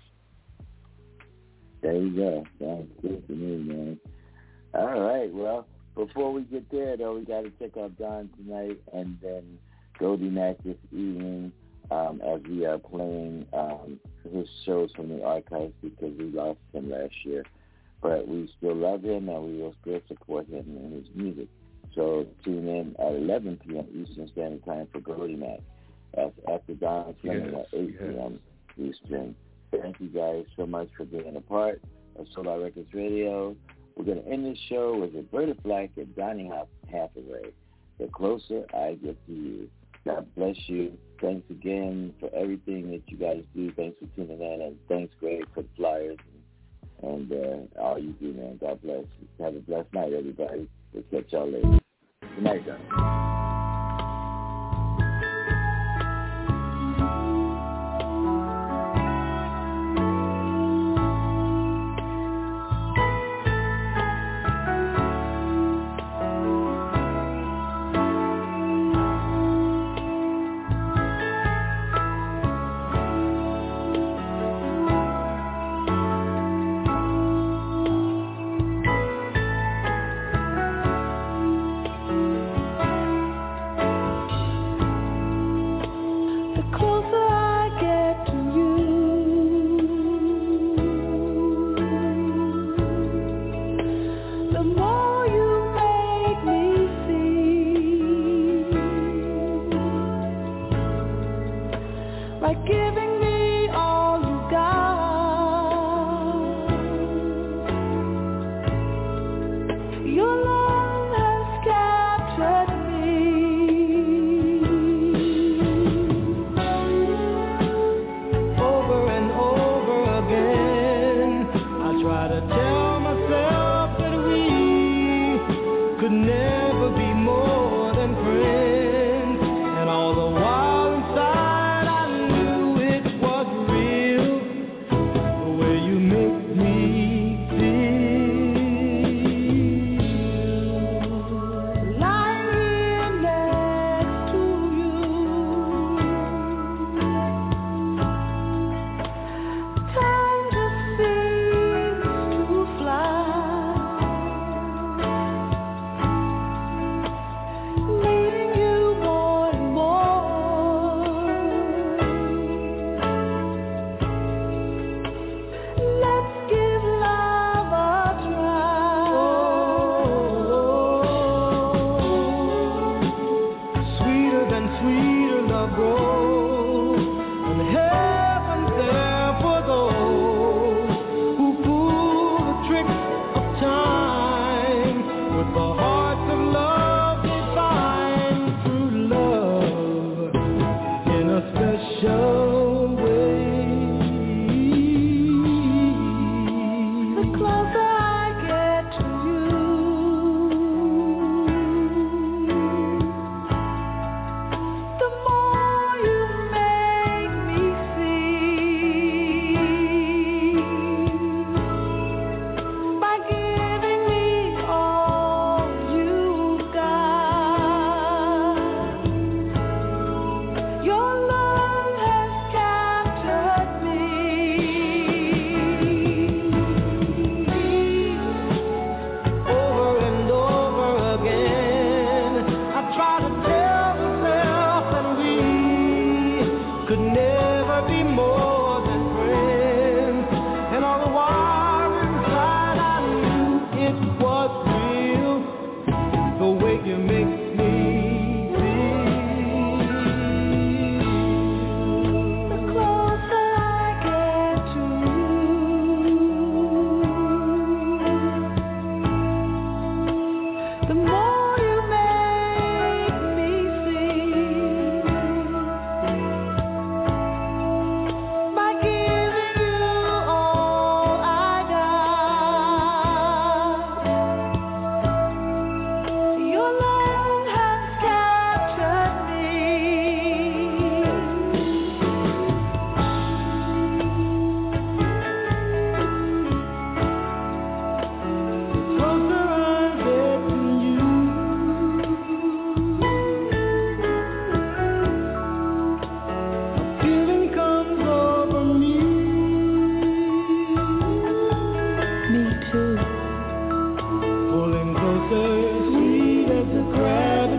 There you go. Sounds good to me, man. All right. Well, before we get there, though, we got to check out Don tonight and then Goldie Mac this evening as we are playing his shows from the archives because we lost him last year. But we still love him and we will still support him and his music. So tune in at 11 p.m. Eastern Standard Time for Goldie Mac. That's after Don Fleming at 8 p.m. Eastern. Thank you guys so much for being a part of Solar Records Radio. We're going to end this show with Roberta Flack and Donny Hathaway. The closer I get to you. God bless you. Thanks again for everything that you guys do. Thanks for tuning in, and thanks, Greg, for the flyers and all you do, man. God bless. Have a blessed night, everybody. We'll catch y'all later. Good night, guys.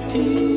He